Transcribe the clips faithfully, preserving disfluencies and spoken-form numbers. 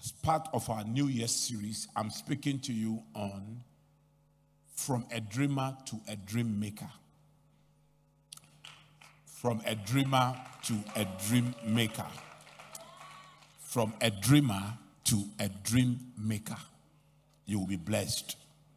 As part of our New Year series, I'm speaking to you on From a Dreamer to a Dream Maker. From a dreamer to a dream maker. From a dreamer to a dream maker. You will be blessed.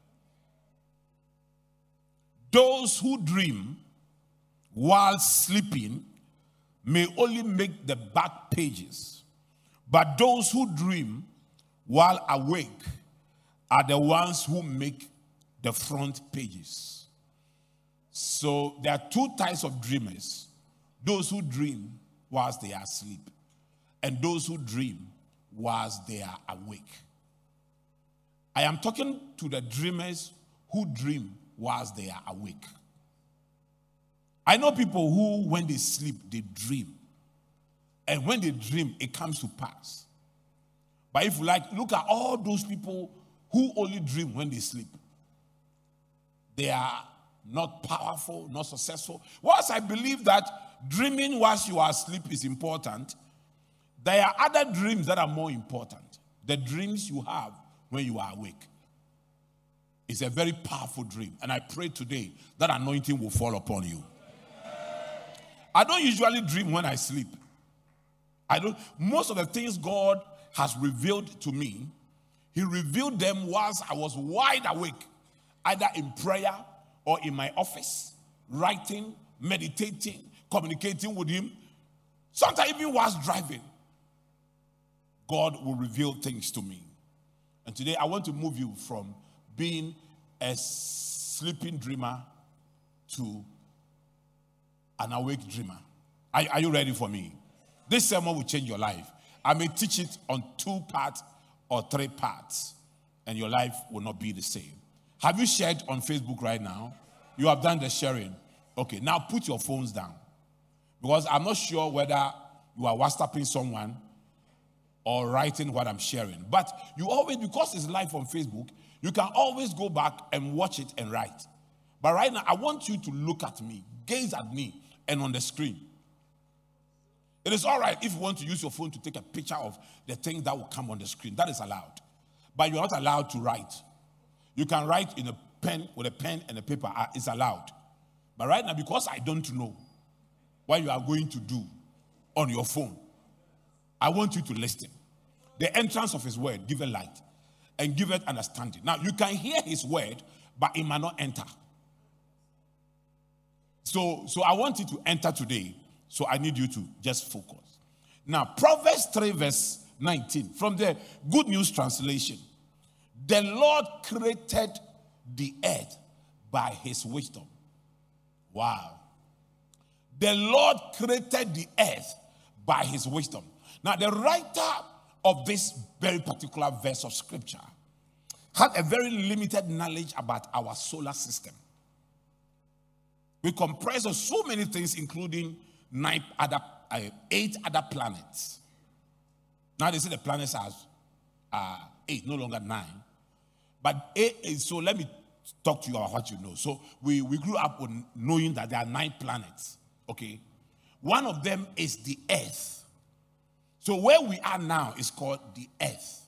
Those who dream while sleeping may only make the back pages, but those who dream while awake are the ones who make the front pages. So there are two types of dreamers: those who dream whilst they are asleep, and those who dream whilst they are awake. I am talking to the dreamers who dream whilst they are awake. I know people who, when they sleep, they dream. And when they dream, it comes to pass. But if you like, look at all those people who only dream when they sleep. They are not powerful, not successful. Whilst I believe that dreaming whilst you are asleep is important, there are other dreams that are more important. The dreams you have when you are awake. It's a very powerful dream. And I pray today that anointing will fall upon you. I don't usually dream when I sleep. I don't. Most of the things God has revealed to me, He revealed them whilst I was wide awake, either in prayer or in my office, writing, meditating, communicating with Him. Sometimes even whilst driving, God will reveal things to me. And today I want to move you from being a sleeping dreamer to an awake dreamer. Are, are you ready for me? This sermon will change your life. I may teach it on two parts or three parts, and your life will not be the same. Have you shared on Facebook right now? You have done the sharing. Okay, now put your phones down. Because I'm not sure whether you are WhatsApping someone or writing what I'm sharing. But you always, because it's live on Facebook, you can always go back and watch it and write. But right now, I want you to look at me, gaze at me, and on the screen. It is all right if you want to use your phone to take a picture of the things that will come on the screen. That is allowed. But you're not allowed to write. You can write in a pen, with a pen and a paper. It's allowed. But right now, because I don't know what you are going to do on your phone, I want you to listen. The entrance of His word, give it light and give it understanding. Now, you can hear His word, but it might not enter. So, so I want you to enter today. So I need you to just focus. Now, Proverbs three verse nineteen, from the Good News Translation. The Lord created the earth by His wisdom. Wow. The Lord created the earth by His wisdom. Now, the writer of this very particular verse of scripture had a very limited knowledge about our solar system. We comprise of so many things, including nine other, uh, eight other planets. Now they say the planets are uh, eight, no longer nine. But eight is, so let me talk to you about what you know. So we, we grew up with knowing that there are nine planets. Okay, one of them is the Earth. So where we are now is called the Earth.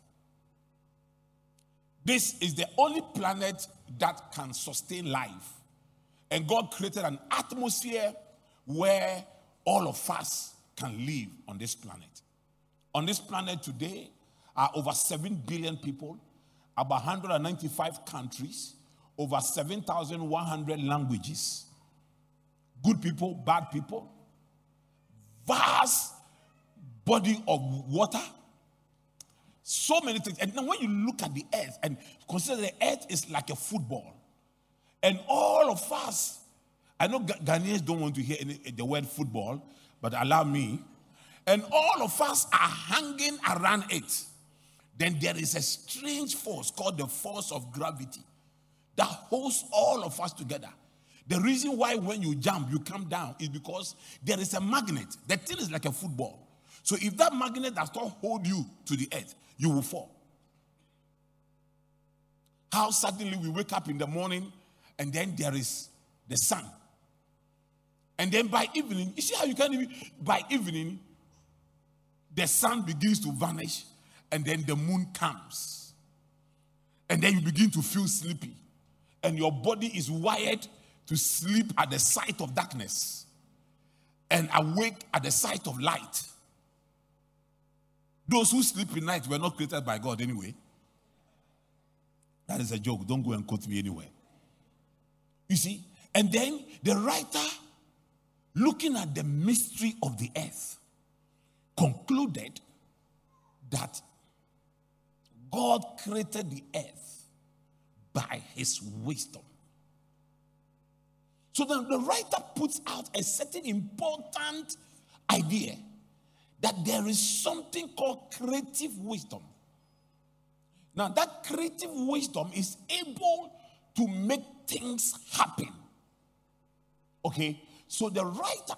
This is the only planet that can sustain life. And God created an atmosphere where all of us can live on this planet. On this planet today are over seven billion people, about one hundred ninety-five countries, over seven thousand one hundred languages. Good people, bad people, vast body of water, so many things. And now when you look at the earth and consider the earth is like a football, and all of us, I know Ghanaians don't want to hear any, the word football, but allow me, and all of us are hanging around it. Then there is a strange force called the force of gravity that holds all of us together. The reason why when you jump, you come down is because there is a magnet. The thing is like a football. So if that magnet does not hold you to the earth, you will fall. How suddenly we wake up in the morning and then there is the sun. And then by evening, you see how you can even, by evening, the sun begins to vanish and then the moon comes. And then you begin to feel sleepy. And your body is wired to sleep at the sight of darkness and awake at the sight of light. Those who sleep in night were not created by God anyway. That is a joke. Don't go and quote me anywhere. You see? And then the writer, looking at the mystery of the earth, concluded that God created the earth by his wisdom. So then the writer puts out a certain important idea that there is something called creative wisdom. Now, that creative wisdom is able to make things happen. Okay? So the writer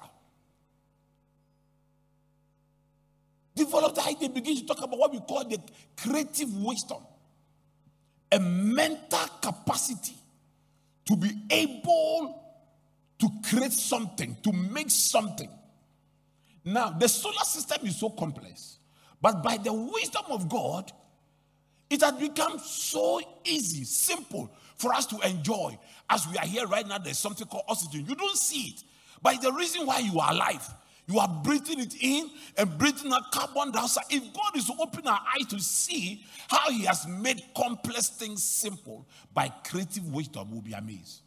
developed the idea, begins to talk about what we call the creative wisdom. A mental capacity to be able to create something, to make something. Now, the solar system is so complex, but by the wisdom of God, it has become so easy, simple for us to enjoy. As we are here right now, there's something called oxygen. You don't see it, but the reason why you are alive, you are breathing it in and breathing out carbon dioxide. If God is to open our eyes to see how he has made complex things simple by creative wisdom, we'll be amazed.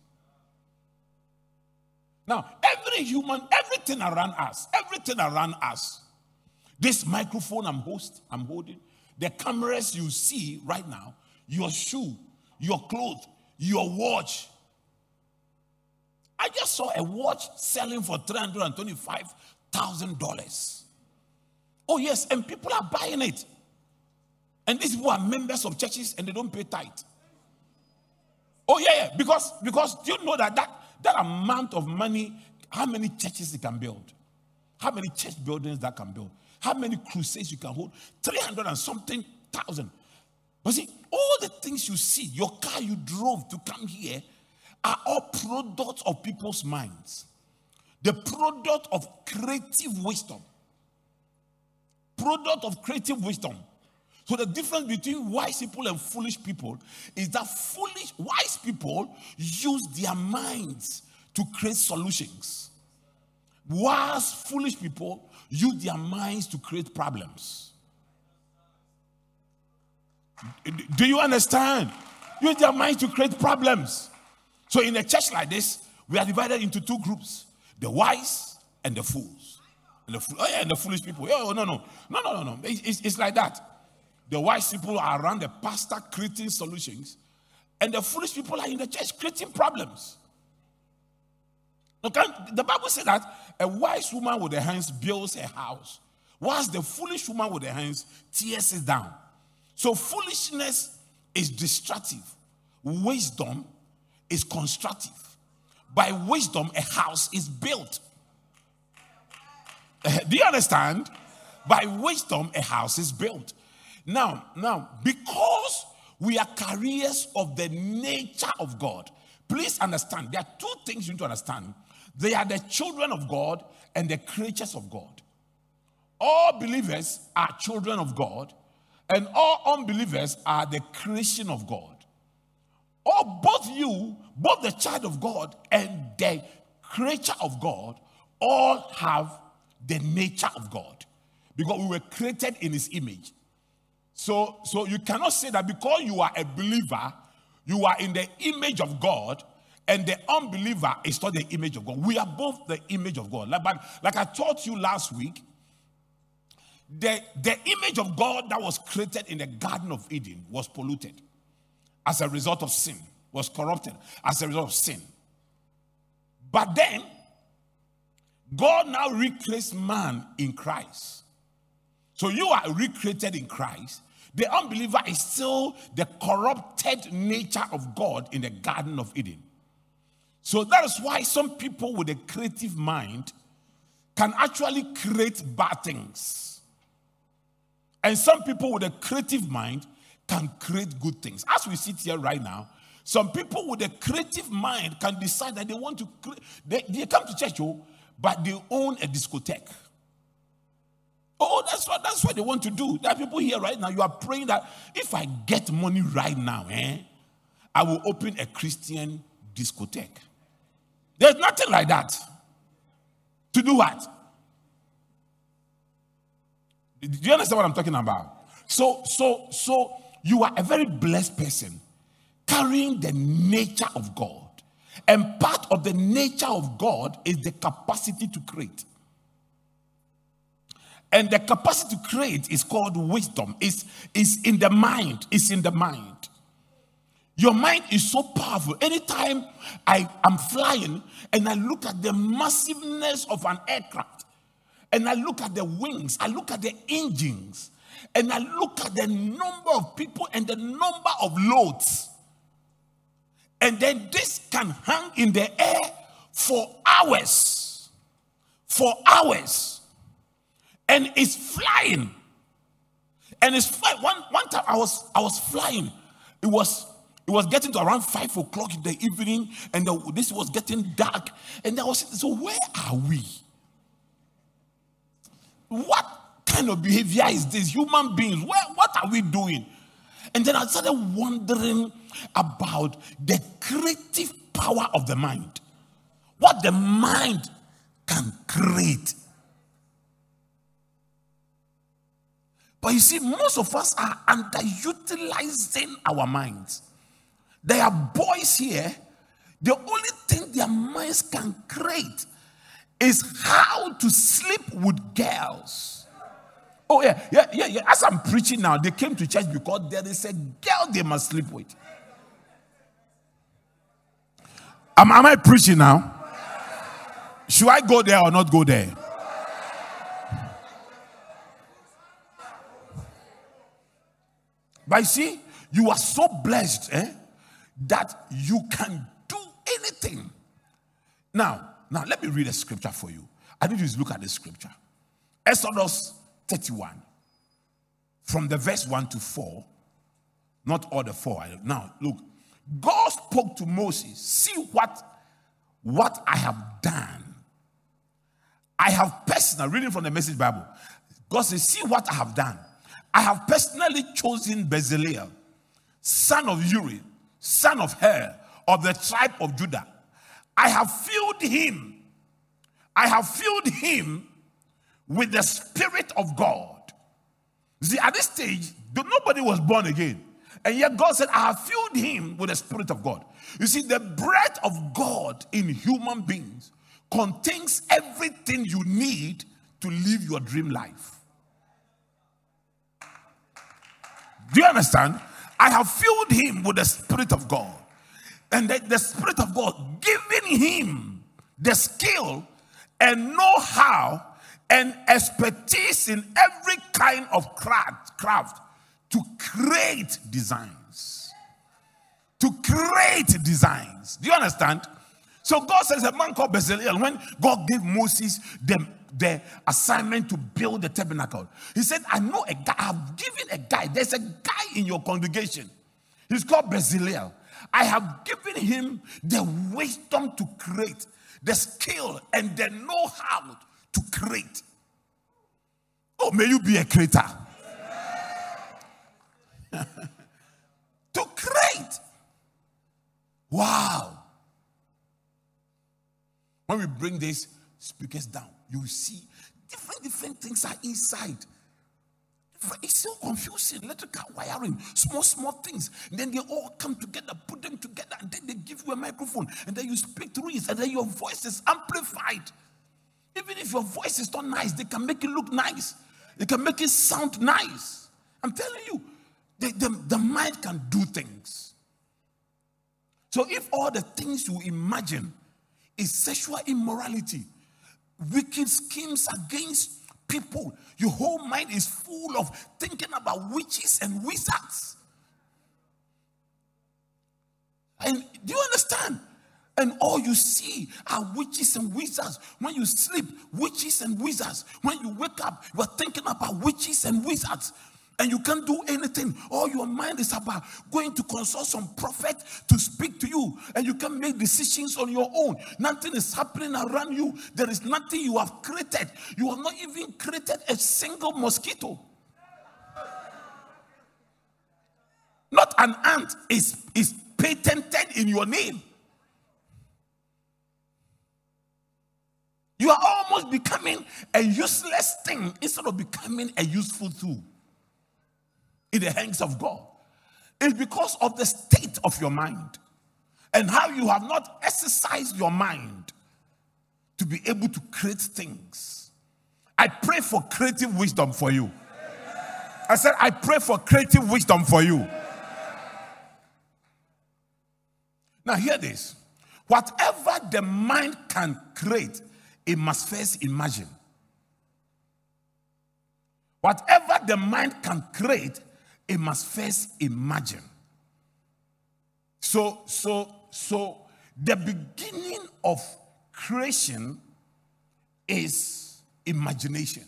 Now, every human, everything around us, everything around us, this microphone I'm host, I'm holding, the cameras you see right now, your shoe, your clothes, your watch. I just saw a watch selling for three hundred twenty-five thousand dollars. Oh yes, and people are buying it. And these people are members of churches and they don't pay tithe. Oh yeah, yeah, because, because do you know that, that that amount of money, how many churches it can build? How many church buildings that can build? How many crusades you can hold? three hundred and something thousand. But see, all the things you see, your car you drove to come here, are all products of people's minds. The product of creative wisdom. Product of creative wisdom. So the difference between wise people and foolish people is that foolish, wise people use their minds to create solutions. Wise, foolish people use their minds to create problems. Do you understand? Use their minds to create problems. So in a church like this, we are divided into two groups. The wise and the fools. And the, oh yeah, and the foolish people. Oh, no, no. No, no, no, no. It's, it's like that. The wise people are around the pastor creating solutions. And the foolish people are in the church creating problems. Okay? The Bible says that a wise woman with her hands builds her house, whilst the foolish woman with her hands tears it down. So foolishness is destructive. Wisdom is constructive. By wisdom, a house is built. Uh, do you understand? By wisdom, a house is built. Now, now, because we are carriers of the nature of God, please understand, there are two things you need to understand. They are the children of God and the creatures of God. All believers are children of God, and all unbelievers are the creation of God. Or both you, both the child of God and the creature of God, all have the nature of God. Because we were created in his image. So, so you cannot say that because you are a believer, you are in the image of God, and the unbeliever is not the image of God. We are both the image of God. Like, like I taught you last week, the, the image of God that was created in the Garden of Eden was polluted as a result of sin, was corrupted as a result of sin. But then, God now recreates man in Christ. So you are recreated in Christ. The unbeliever is still the corrupted nature of God in the Garden of Eden. So that is why some people with a creative mind can actually create bad things. And some people with a creative mind can create good things. As we sit here right now, some people with a creative mind can decide that they want to create, they, they come to church, oh, but they own a discotheque. Oh, that's what that's what they want to do. There are people here right now. You are praying that if I get money right now, eh, I will open a Christian discotheque. There's nothing like that. To do what? Do you understand what I'm talking about? So, so, so you are a very blessed person, carrying the nature of God. And part of the nature of God is the capacity to create. And the capacity to create is called wisdom. It's, it's in the mind. It's in the mind. Your mind is so powerful. Anytime I am flying and I look at the massiveness of an aircraft, and I look at the wings, I look at the engines, and I look at the number of people and the number of loads, and then this can hang in the air for hours. For hours. And it's flying. And it's flying. One, one time I was I was flying. It was it was getting to around five o'clock in the evening, and the, this was getting dark. And I was so where are we? What kind of behavior is this? Human beings, where what are we doing? And then I started wondering about the creative power of the mind. What the mind can create. But you see, most of us are underutilizing our minds. There are boys here, the only thing their minds can create is how to sleep with girls. Oh, yeah, yeah, yeah, yeah. As I'm preaching now, they came to church because there is a girl they must sleep with. Am, am I preaching now? Should I go there or not go there? But you see, you are so blessed eh, that you can do anything. Now, now let me read a scripture for you. I need you to look at the scripture. Exodus thirty-one. From the verse one to four. Not all the four. Now, look. God spoke to Moses. See what, what I have done. I have personally, reading from the Message Bible. God says, see what I have done. I have personally chosen Bezalel, son of Uri, son of Hur, of the tribe of Judah. I have filled him. I have filled him with the Spirit of God. See, at this stage, nobody was born again. And yet God said, I have filled him with the Spirit of God. You see, the breath of God in human beings contains everything you need to live your dream life. Do you understand? I have filled him with the Spirit of God. And the, the Spirit of God giving him the skill and know-how and expertise in every kind of craft, craft to create designs. To create designs. Do you understand? So God says a man called Bezalel, when God gave Moses the, the assignment to build the tabernacle, he said, I know a guy, I've given a guy, there's a guy in your congregation. He's called Bezalel. I have given him the wisdom to create, the skill and the know-how to create. Oh, may you be a creator. To create. Wow. When we bring these speakers down, you will see different, different things are inside. It's so confusing. Electrical wiring, small, small things. And then they all come together, put them together, and then they give you a microphone. And then you speak through it, and then your voice is amplified. Even if your voice is not nice, they can make it look nice. They can make it sound nice. I'm telling you, the, the, the mind can do things. So if all the things you imagine is sexual immorality, wicked schemes against people, your whole mind is full of thinking about witches and wizards. And do you understand? And all you see are witches and wizards. When you sleep, witches and wizards. When you wake up, you are thinking about witches and wizards. And you can't do anything. All your mind is about going to consult some prophet to speak to you. And you can make decisions on your own. Nothing is happening around you. There is nothing you have created. You have not even created a single mosquito. Not an ant is, is patented in your name. You are almost becoming a useless thing instead of becoming a useful tool in the hands of God. It's because of the state of your mind and how you have not exercised your mind to be able to create things. I pray for creative wisdom for you. I said, I pray for creative wisdom for you. Now hear this. Whatever the mind can create, it must first imagine. Whatever the mind can create, it must first imagine. So, so, so the beginning of creation is imagination.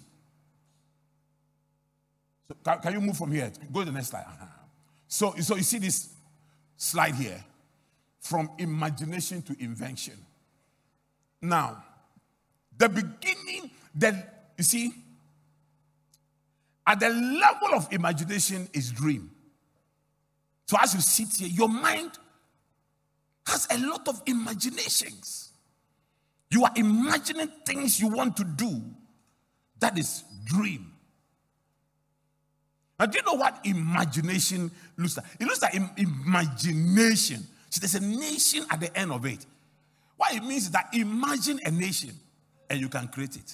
So can, can you move from here? Go to the next slide. Uh-huh. So, so you see this slide here, from imagination to invention. Now, the beginning, the, you see, at the level of imagination is dream. So as you sit here, your mind has a lot of imaginations. You are imagining things you want to do. That is dream. Now, do you know what imagination looks like? It looks like im- imagination. See, there's a nation at the end of it. What it means is that imagine a nation and you can create it.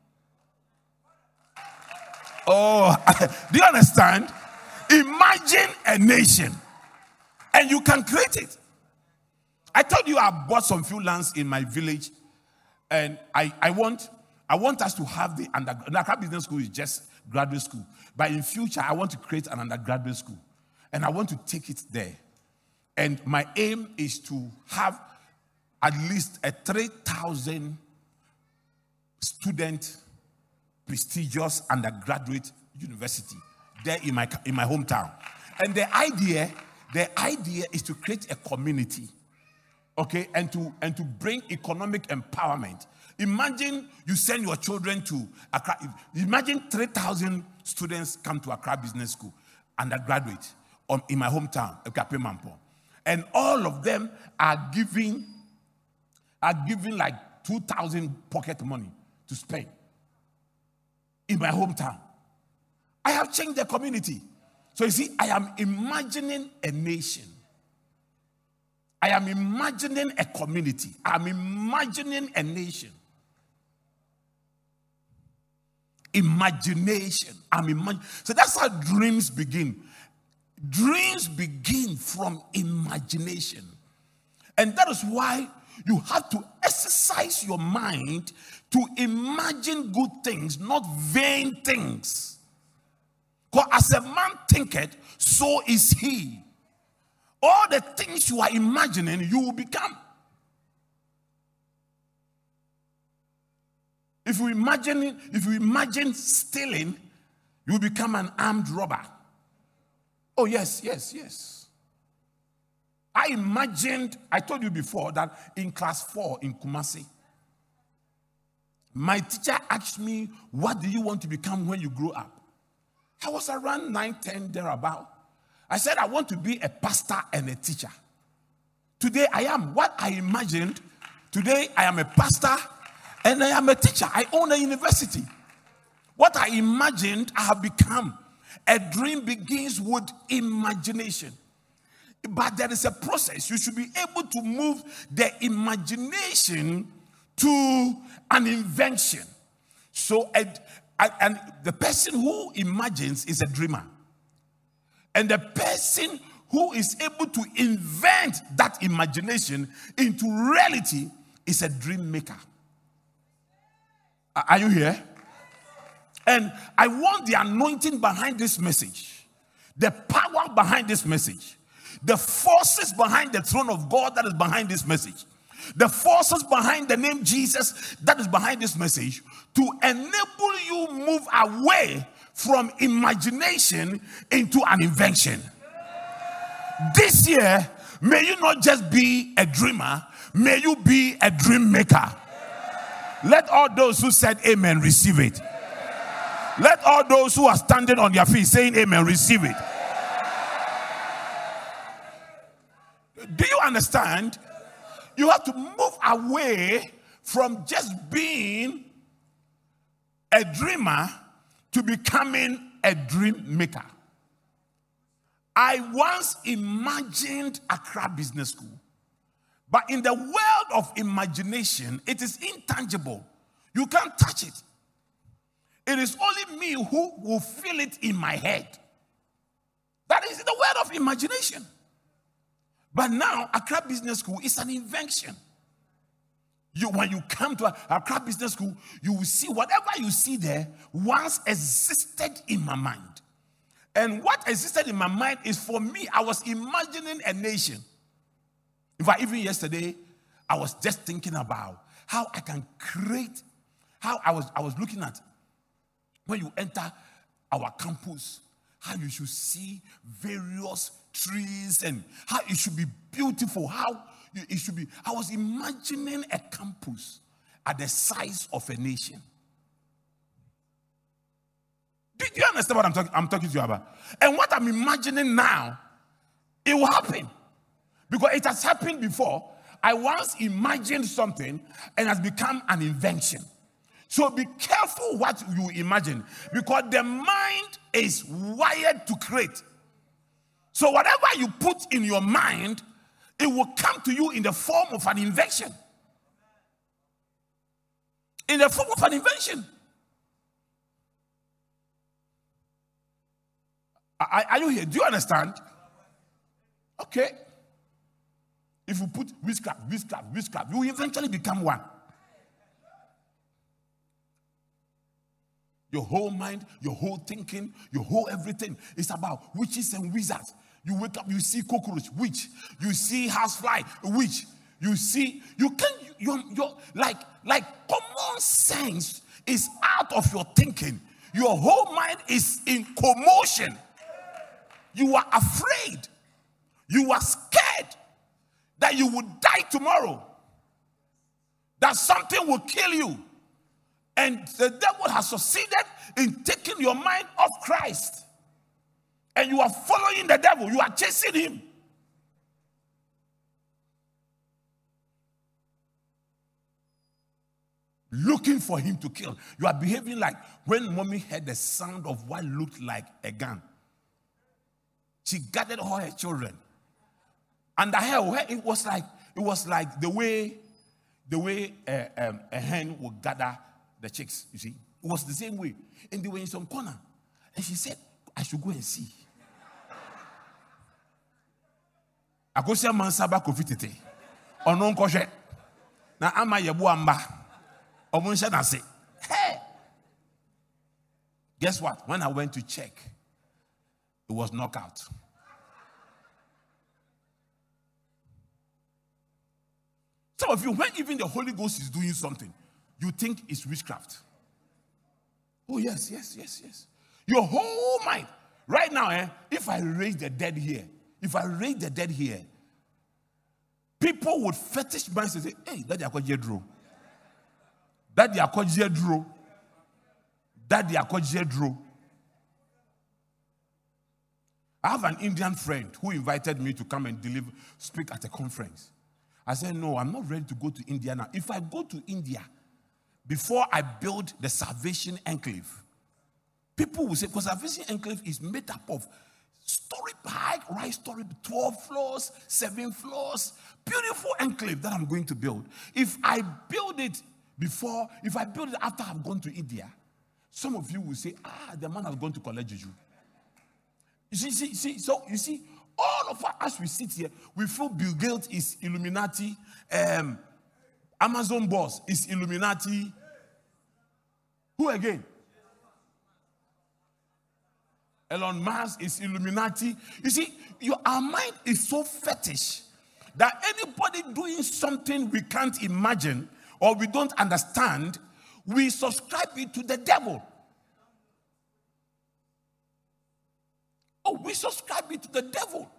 Oh, do you understand? Imagine a nation and you can create it. I told you I bought some few lands in my village, and I, I want I want us to have the undergraduate. Accra Business School is just graduate school. But in future, I want to create an undergraduate school. And I want to take it there. And my aim is to have at least a three thousand student prestigious undergraduate university there in my in my hometown. And the idea, the idea is to create a community, okay, and to and to bring economic empowerment. Imagine you send your children to Accra. Imagine three thousand students come to Accra Business School, undergraduate, um, in my hometown, Ekape Mampo, and all of them are giving are giving like two thousand pocket money to spend in my hometown. I have changed the community. So you see, I am imagining a nation. I am imagining a community. I am imagining a nation. Imagination. I'm imagine. So that's how dreams begin. Dreams begin from imagination. And that is why you have to exercise your mind to imagine good things, not vain things. For as a man thinketh, so is he. All the things you are imagining, you will become. If you imagine, if you imagine stealing, you will become an armed robber. Oh, yes, yes, yes. I imagined, I told you before that in class four in Kumasi, my teacher asked me, what do you want to become when you grow up? I was around nine, ten, thereabout. I said, I want to be a pastor and a teacher. Today I am what I imagined. Today I am a pastor and I am a teacher. I own a university. What I imagined, I have become. A dream begins with imagination. But there is a process. You should be able to move the imagination to an invention. So, a, a, and the person who imagines is a dreamer. And the person who is able to invent that imagination into reality is a dream maker. Are you here? And I want the anointing behind this message, the power behind this message, the forces behind the throne of God that is behind this message, the forces behind the name Jesus that is behind this message, to enable you move away from imagination into an invention. This year, may you not just be a dreamer, may you be a dream maker. Let all those who said amen receive it. Let all those who are standing on their feet saying amen receive it. Do you understand? You have to move away from just being a dreamer to becoming a dream maker. I once imagined Accra Business School. But in the world of imagination, it is intangible. You can't touch it. It is only me who will feel it in my head. That is the world of imagination. But now, Accra Business School is an invention. You, when you come to Accra Business School, you will see whatever you see there once existed in my mind. And what existed in my mind is, for me, I was imagining a nation. In fact, even yesterday, I was just thinking about how I can create, how I was, I was looking at when you enter our campus, how you should see various trees and how it should be beautiful, how it should be. I was imagining a campus at the size of a nation. Do you understand what I'm talking, I'm talking to you about? And what I'm imagining now, it will happen. Because it has happened before. I once imagined something and has become an invention. So be careful what you imagine, because the mind is wired to create. So whatever you put in your mind, it will come to you in the form of an invention. In the form of an invention. Are, are you here? Do you understand? Okay. If you put witchcraft, witchcraft, witchcraft, you will eventually become one. Your whole mind, your whole thinking, your whole everything is about witches and wizards. You wake up, you see cockroach, witch. You see housefly, witch. You see, you can, you're, you're like, like common sense is out of your thinking. Your whole mind is in commotion. You are afraid. You are scared that you will die tomorrow. That something will kill you. And the devil has succeeded in taking your mind off Christ. And you are following the devil. You are chasing him. Looking for him to kill. You are behaving like when mommy heard the sound of what looked like a gun. She gathered all her children. And her, it was like it was like the way the way a, um, a hen would gather the chicks. You see, it was the same way. And they were in some corner, and she said, "I should go and see." Akosia mansaba kofitete. Onon koshe. Na ama yebu amba. Omunsha na say, "Hey." Guess what? When I went to check, it was knockout. Some of you, when even the Holy Ghost is doing something, you think it's witchcraft. Oh, yes, yes, yes, yes. Your whole mind. Right now, eh, if I raise the dead here, if I raise the dead here, people would fetish minds and say, "Hey, that they are called Jedro. That they are called Jedro. That they are called Jedro." I have an Indian friend who invited me to come and deliver, speak at a conference. I said, "No, I'm not ready to go to India now. If I go to India, before I build the Salvation Enclave, people will say," because Salvation Enclave is made up of story, high rise story, twelve floors, seven floors, beautiful enclave that I'm going to build. If I build it before, if I build it after I've gone to India, some of you will say, "Ah, the man has gone to college Juju." You see, see, see, so you see, all of us, as we sit here, we feel Bill Gates is Illuminati, um, Amazon boss is Illuminati. Who again? Elon Musk is Illuminati. You see, your, our mind is so fetish that anybody doing something we can't imagine or we don't understand, we subscribe it to the devil. No, we subscribe it to the devil.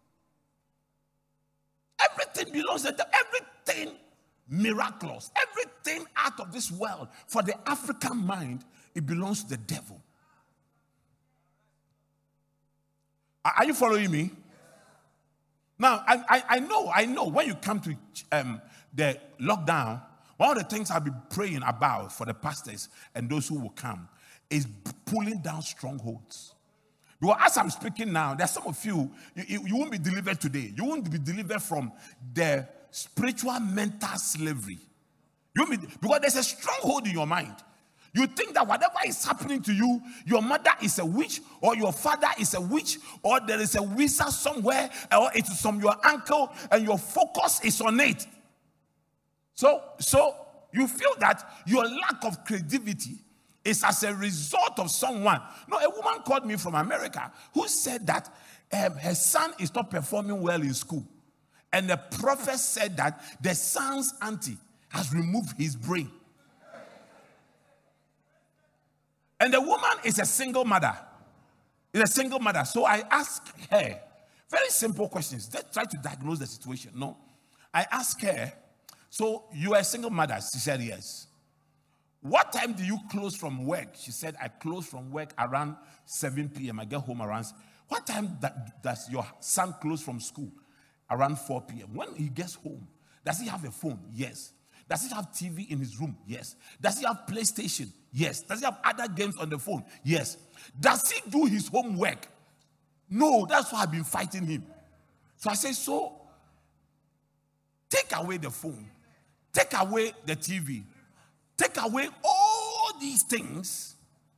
Everything belongs to the devil. Everything miraculous, everything out of this world, for the African mind, it belongs to the devil. Are you following me? Now, I, I, I know, I know when you come to um, the lockdown, one of the things I'll be praying about for the pastors and those who will come is pulling down strongholds. Because as I'm speaking now, there's some of you, you, you won't be delivered today. You won't be delivered from the spiritual mental slavery. You won't be, because there's a stronghold in your mind. You think that whatever is happening to you, your mother is a witch, or your father is a witch, or there is a wizard somewhere, or it is from your uncle, and your focus is on it. So, so you feel that your lack of creativity is as a result of someone. No, a woman called me from America who said that um, her son is not performing well in school. And the prophet said that the son's auntie has removed his brain. And the woman is a single mother. Is a single mother. So I asked her very simple questions. Let's try to diagnose the situation. No. I asked her, so you are a single mother? She said yes. What time do you close from work? She said, I close from work around seven p.m. I get home around. What time that, does your son close from school? Around four p.m. When he gets home, does he have a phone? Yes. Does he have T V in his room? Yes. Does he have PlayStation? Yes. Does he have other games on the phone? Yes. Does he do his homework? No. That's why I've been fighting him. So I say, so take away the phone. Take away the T V. Take away all these things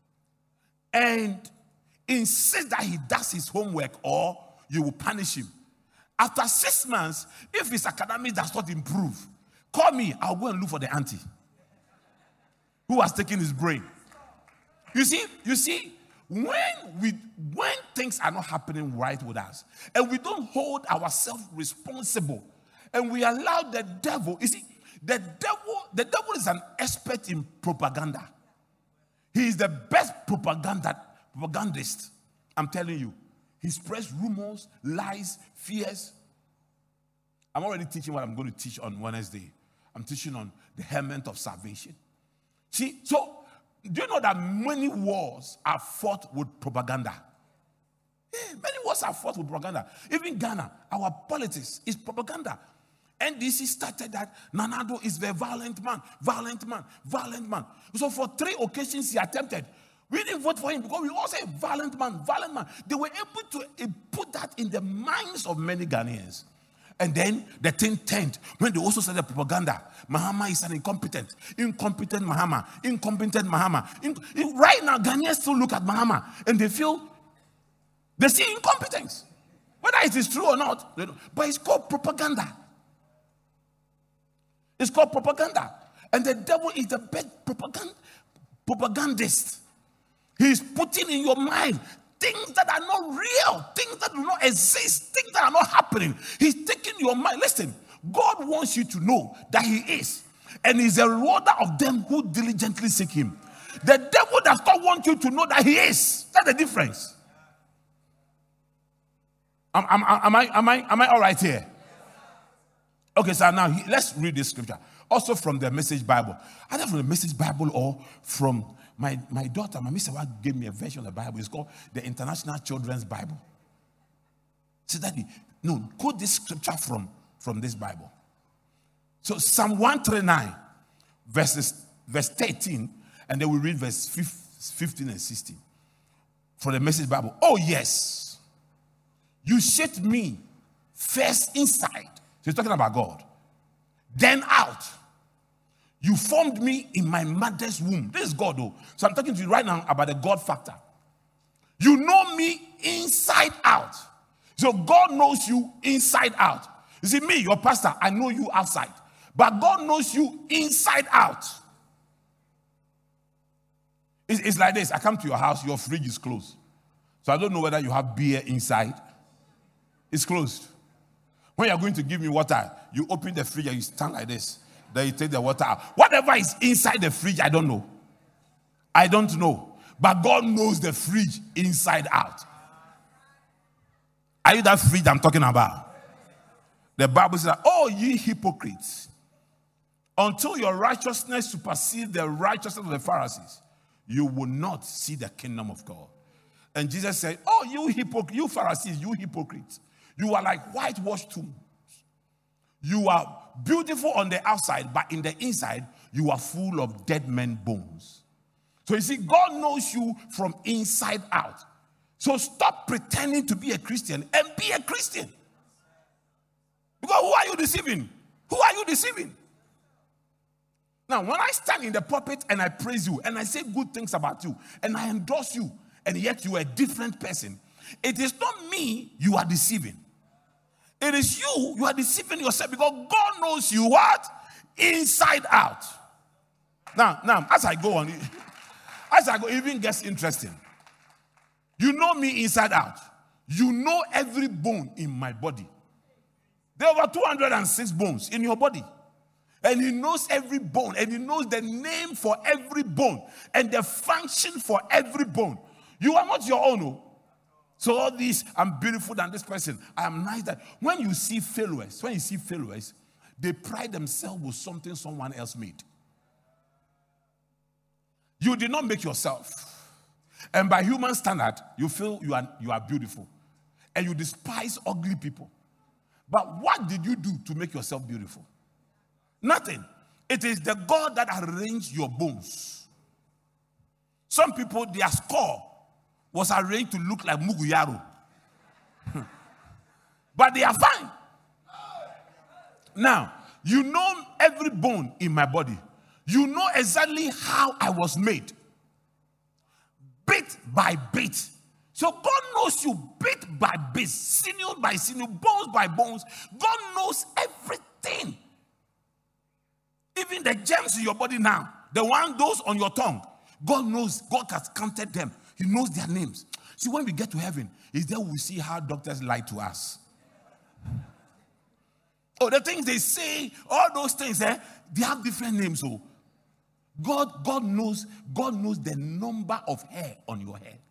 and insist that he does his homework, or you will punish him. After six months, if his academics does not improve, call me. I'll go and look for the auntie who has taken his brain. You see, you see, when we when things are not happening right with us, and we don't hold ourselves responsible, and we allow the devil, you see, the devil, the devil is an expert in propaganda. He is the best propaganda propagandist. I'm telling you. He spreads rumors, lies, fears. I'm already teaching what I'm going to teach on Wednesday. I'm teaching on the helmet of salvation. See, so do you know that many wars are fought with propaganda? Yeah, many wars are fought with propaganda. Even Ghana, our politics is propaganda. N D C started that Nana Addo is the violent man, violent man, violent man. So for three occasions he attempted. We didn't vote for him because we all say violent man, violent man. They were able to uh, put that in the minds of many Ghanaians. And then the thing turned when they also started propaganda. Mahama is an incompetent, incompetent Mahama, incompetent Mahama. In, in, right now, Ghanaians still look at Mahama and they feel, they see incompetence. Whether it is true or not, they don't, but it's called propaganda. It's called propaganda. And the devil is the best propagand, propagandist. He's putting in your mind things that are not real, things that do not exist, things that are not happening. He's taking your mind. Listen, God wants you to know that he is. And he's a rewarder of them who diligently seek him. The devil does not want you to know that he is. That's the difference. Am, am, am, I, am, I, am I all right here? Okay, so now let's read this scripture. Also from the Message Bible. Either from the Message Bible or from my, my daughter, my Mister Watt gave me a version of the Bible. It's called the International Children's Bible. So Daddy, no, quote this scripture from, from this Bible. So Psalm one thirty-nine, verses, verse thirteen, and then we read verse fifteen and sixteen. From the Message Bible. Oh yes, you shaped me first inside. So he's talking about God. Then out. You formed me in my mother's womb. This is God, though. So I'm talking to you right now about the God factor. You know me inside out. So God knows you inside out. You see, me, your pastor, I know you outside. But God knows you inside out. It's, it's like this. I come to your house, your fridge is closed. So I don't know whether you have beer inside. It's closed. When you're going to give me water, you open the fridge and you stand like this. Then you take the water out. Whatever is inside the fridge, I don't know. I don't know. But God knows the fridge inside out. Are you that fridge I'm talking about? The Bible says, oh, ye hypocrites, until your righteousness supersedes the righteousness of the Pharisees, you will not see the kingdom of God. And Jesus said, oh, you hypocrites, you Pharisees, you hypocrites, you are like whitewashed tombs. You are beautiful on the outside, but in the inside, you are full of dead men bones. So you see, God knows you from inside out. So stop pretending to be a Christian and be a Christian. Because who are you deceiving? Who are you deceiving? Now, when I stand in the pulpit and I praise you and I say good things about you and I endorse you and yet you are a different person, it is not me you are deceiving. It is you, you are deceiving yourself because God knows you what? Inside out. Now, now, as I go on, as I go, it even gets interesting. You know me inside out. You know every bone in my body. There are over two hundred six bones in your body. And he knows every bone. And he knows the name for every bone. And the function for every bone. You are not your own. Oh. So all these, I'm beautiful than this person. I am nice. That when you see failures, when you see failures, they pride themselves with something someone else made. You did not make yourself. And by human standard, you feel you are, you are beautiful. And you despise ugly people. But what did you do to make yourself beautiful? Nothing. It is the God that arranged your bones. Some people, their skull was arranged to look like Muguyaro. But they are fine. Now, you know every bone in my body. You know exactly how I was made. Bit by bit. So God knows you bit by bit, sinew by sinew, bones by bones. God knows everything. Even the germs in your body now, the one those on your tongue, God knows. God has counted them. He knows their names. See, when we get to heaven, is there we see how doctors lie to us. Oh, the things they say, all those things, eh, they have different names. Oh, God, God knows, God knows the number of hair on your head.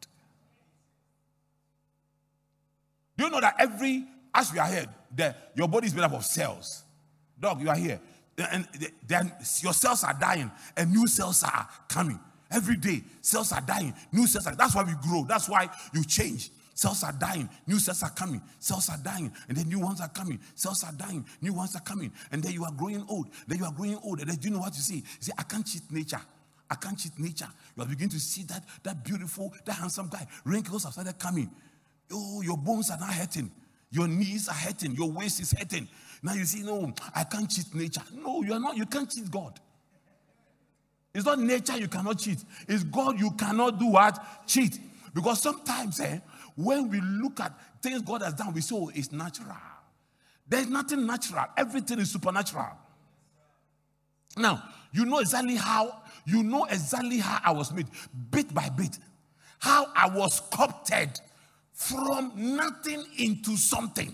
Do you know that every, as we are here, the, your body is made up of cells? Dog, you are here. And then your cells are dying and new cells are coming. Every day, cells are dying, new cells are, that's why we grow. That's why you change. Cells are dying, new cells are coming. Cells are dying, and then new ones are coming. Cells are dying, new ones are coming. And then you are growing old. Then you are growing old. And then do you know what you see? You say, I can't cheat nature. I can't cheat nature. You are beginning to see that, that beautiful, that handsome guy. Wrinkles have started coming. Oh, your bones are now hurting. Your knees are hurting. Your waist is hurting. Now you see, no, I can't cheat nature. No, you are not. You can't cheat God. It's not nature you cannot cheat. It's God you cannot do what? Cheat. Because sometimes, eh, when we look at things God has done, we say, oh, it's natural. There's nothing natural. Everything is supernatural. Now, you know exactly how, you know exactly how I was made, bit by bit. How I was sculpted from nothing into something.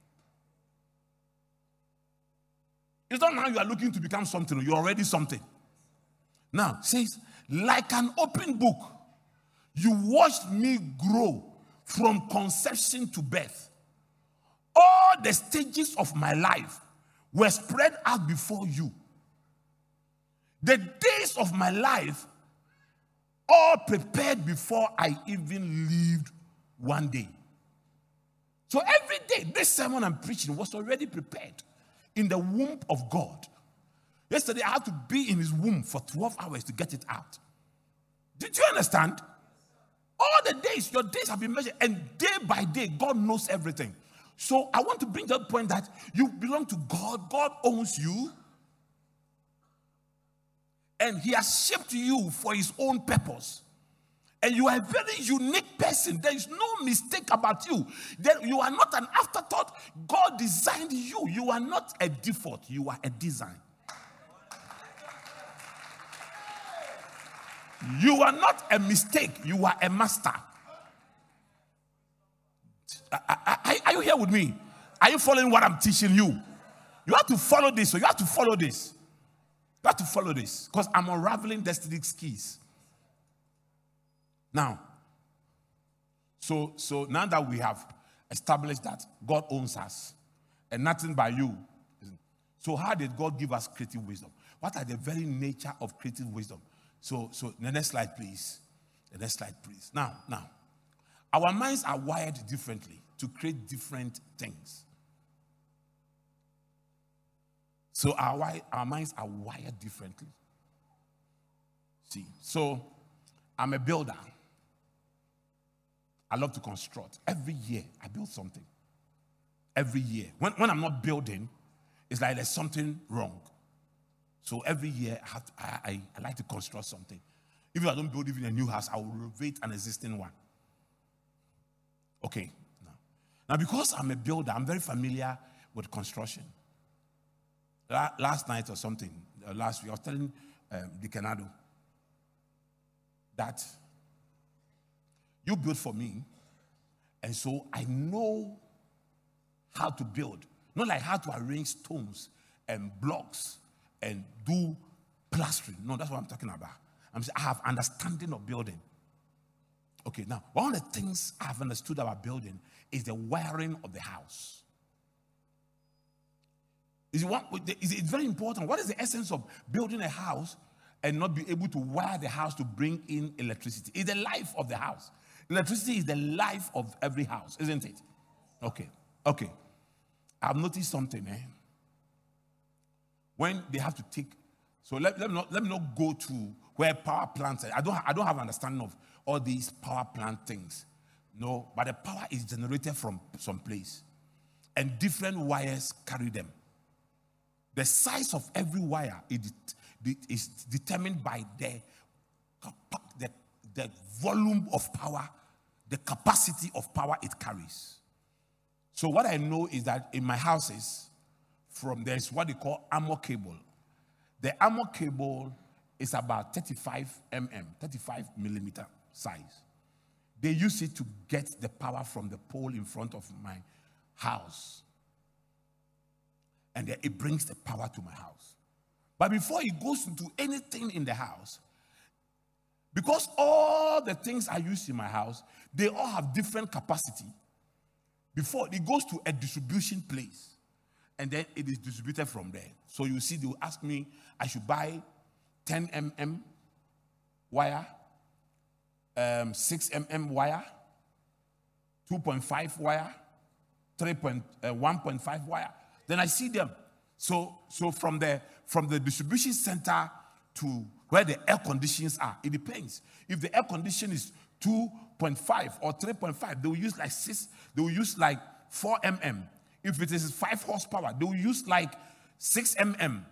It's not now you are looking to become something. You're already something. Now, it says, like an open book, you watched me grow from conception to birth. All the stages of my life were spread out before you. The days of my life all prepared before I even lived one day. So every day, this sermon I'm preaching was already prepared in the womb of God. Yesterday, I had to be in his womb for twelve hours to get it out. Did you understand? All the days, your days have been measured, and day by day, God knows everything. So I want to bring to the point that you belong to God. God owns you. And he has shaped you for his own purpose. And you are a very unique person. There is no mistake about you. That you are not an afterthought. God designed you. You are not a default. You are a design. You are not a mistake. You are a master. Are, are you here with me? Are you following what I'm teaching you? You have to follow this. So you have to follow this. You have to follow this. Because I'm unraveling destiny's keys. Now, so, so now that we have established that God owns us and nothing by you. So how did God give us creative wisdom? What are the very nature of creative wisdom? So, so the next slide, please. The next slide, please. Now, now, our minds are wired differently to create different things. So our, our minds are wired differently. See, so I'm a builder. I love to construct. Every year, I build something. Every year. When, when I'm not building, it's like there's something wrong. So every year, I, have to, I, I, I like to construct something. If I don't build even a new house, I will renovate an existing one. Okay. Now, now because I'm a builder, I'm very familiar with construction. La, last night or something, uh, last week, I was telling um, the Canado that you built for me, and so I know how to build. Not like how to arrange stones and blocks and do plastering. No, that's what I'm talking about. I'm saying I have understanding of building. Okay, now, one of the things I've understood about building is the wiring of the house. Is it, it's very important. What is the essence of building a house and not be able to wire the house to bring in electricity? It's the life of the house. Electricity is the life of every house, isn't it? Okay, okay. I've noticed something, eh? When they have to take, so let, let, me not, let me not go to where power plants are. I don't, I don't have understanding of all these power plant things. No, but the power is generated from some place. And different wires carry them. The size of every wire is, is determined by the, the, the volume of power, the capacity of power it carries. So what I know is that in my houses, from there is what they call armor cable. The armor cable is about thirty-five millimeters, thirty-five millimeter size. They use it to get the power from the pole in front of my house. And then it brings the power to my house. But before it goes into anything in the house, because all the things I use in my house, they all have different capacity. Before it goes to a distribution place, and then it is distributed from there. So you see, they will ask me, I should buy ten millimeter wire, um, six millimeter wire, two point five wire, one point five wire. Then I see them. So, so from the from the distribution center to where the air conditions are, it depends. If the air condition is two point five or three point five, they will use like six, they will use like four millimeters. If it is five horsepower, they will use like six millimeters.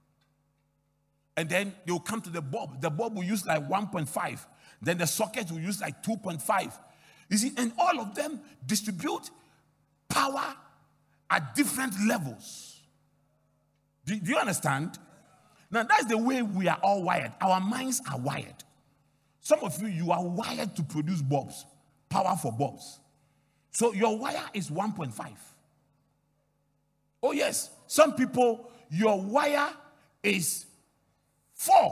And then they will come to the bulb. The bulb will use like one point five. Then the socket will use like two point five. You see, and all of them distribute power at different levels. Do, do you understand? Now, that's the way we are all wired. Our minds are wired. Some of you, you are wired to produce bulbs, power for bulbs. So your wire is one point five. Oh yes, some people, your wire is four.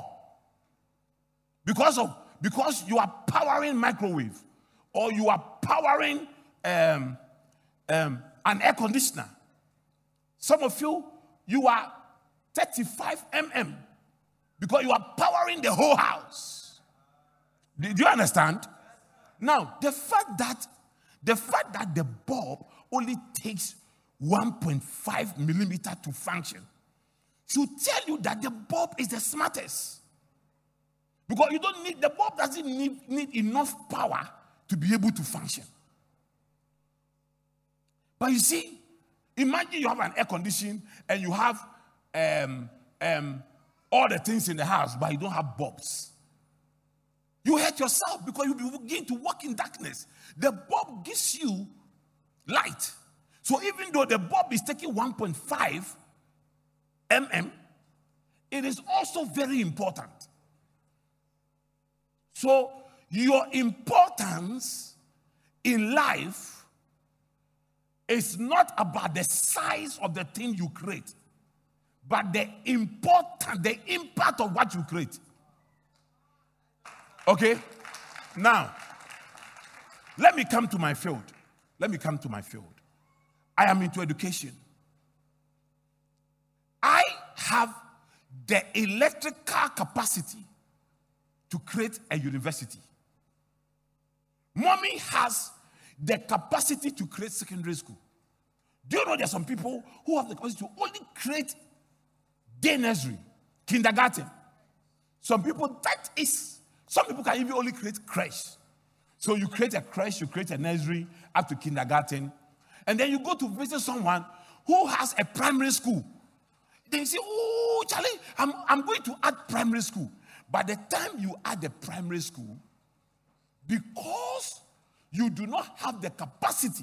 Because of because you are powering microwave, or you are powering um, um, an air conditioner. Some of you, you are thirty-five millimeters because you are powering the whole house. Do you understand? Now, the fact that the fact that the bulb only takes one point five millimeter to function should tell you that the bulb is the smartest. Because you don't need, the bulb doesn't need, need enough power to be able to function. But you see, imagine you have an air condition and you have um, um, all the things in the house, but you don't have bulbs. You hurt yourself because you begin to walk in darkness. The bulb gives you light. So even though the bulb is taking one point five millimeters, it is also very important. So your importance in life is not about the size of the thing you create, but the important, the impact of what you create. Okay? Now, let me come to my field. let me come to my field. I am into education. I have the electrical capacity to create a university. Mommy has the capacity to create secondary school. Do you know there are some people who have the capacity to only create day nursery, kindergarten? Some people, that is, some people can even only create creche. So you create a creche, you create a nursery up to kindergarten, and then you go to visit someone who has a primary school. Then you say, oh, Charlie, I'm, I'm going to add primary school. By the time you add the primary school, because you do not have the capacity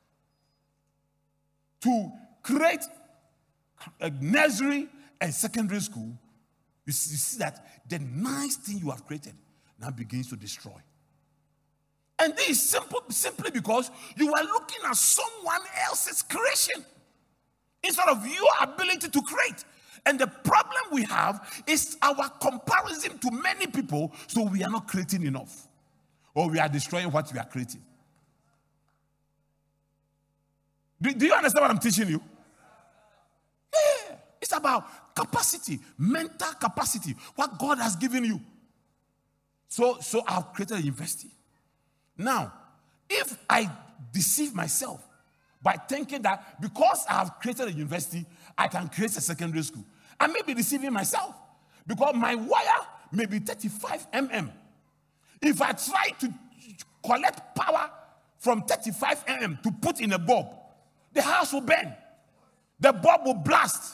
to create a nursery and secondary school, you see, you see that the nice thing you have created now begins to destroy. And this is simple, simply because you are looking at someone else's creation instead of your ability to create. And the problem we have is our comparison to many people, so we are not creating enough. Or we are destroying what we are creating. Do, do you understand what I'm teaching you? Yeah. It's about capacity, mental capacity, what God has given you. So, so I've created a university. Now, if I deceive myself by thinking that because I have created a university, I can create a secondary school, I may be deceiving myself because my wire may be thirty-five millimeters. If I try to collect power from thirty-five millimeters to put in a bulb, the house will burn. The bulb will blast.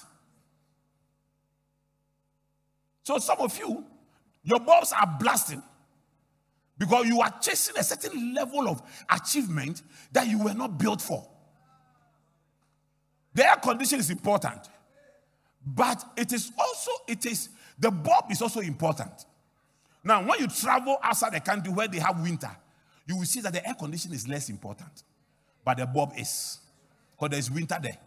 So some of you, your bulbs are blasting because you are chasing a certain level of achievement that you were not built for. The air condition is important, but it is also, it is, the bulb is also important. Now, when you travel outside the country where they have winter, you will see that the air condition is less important, but the bulb is, because there's winter there.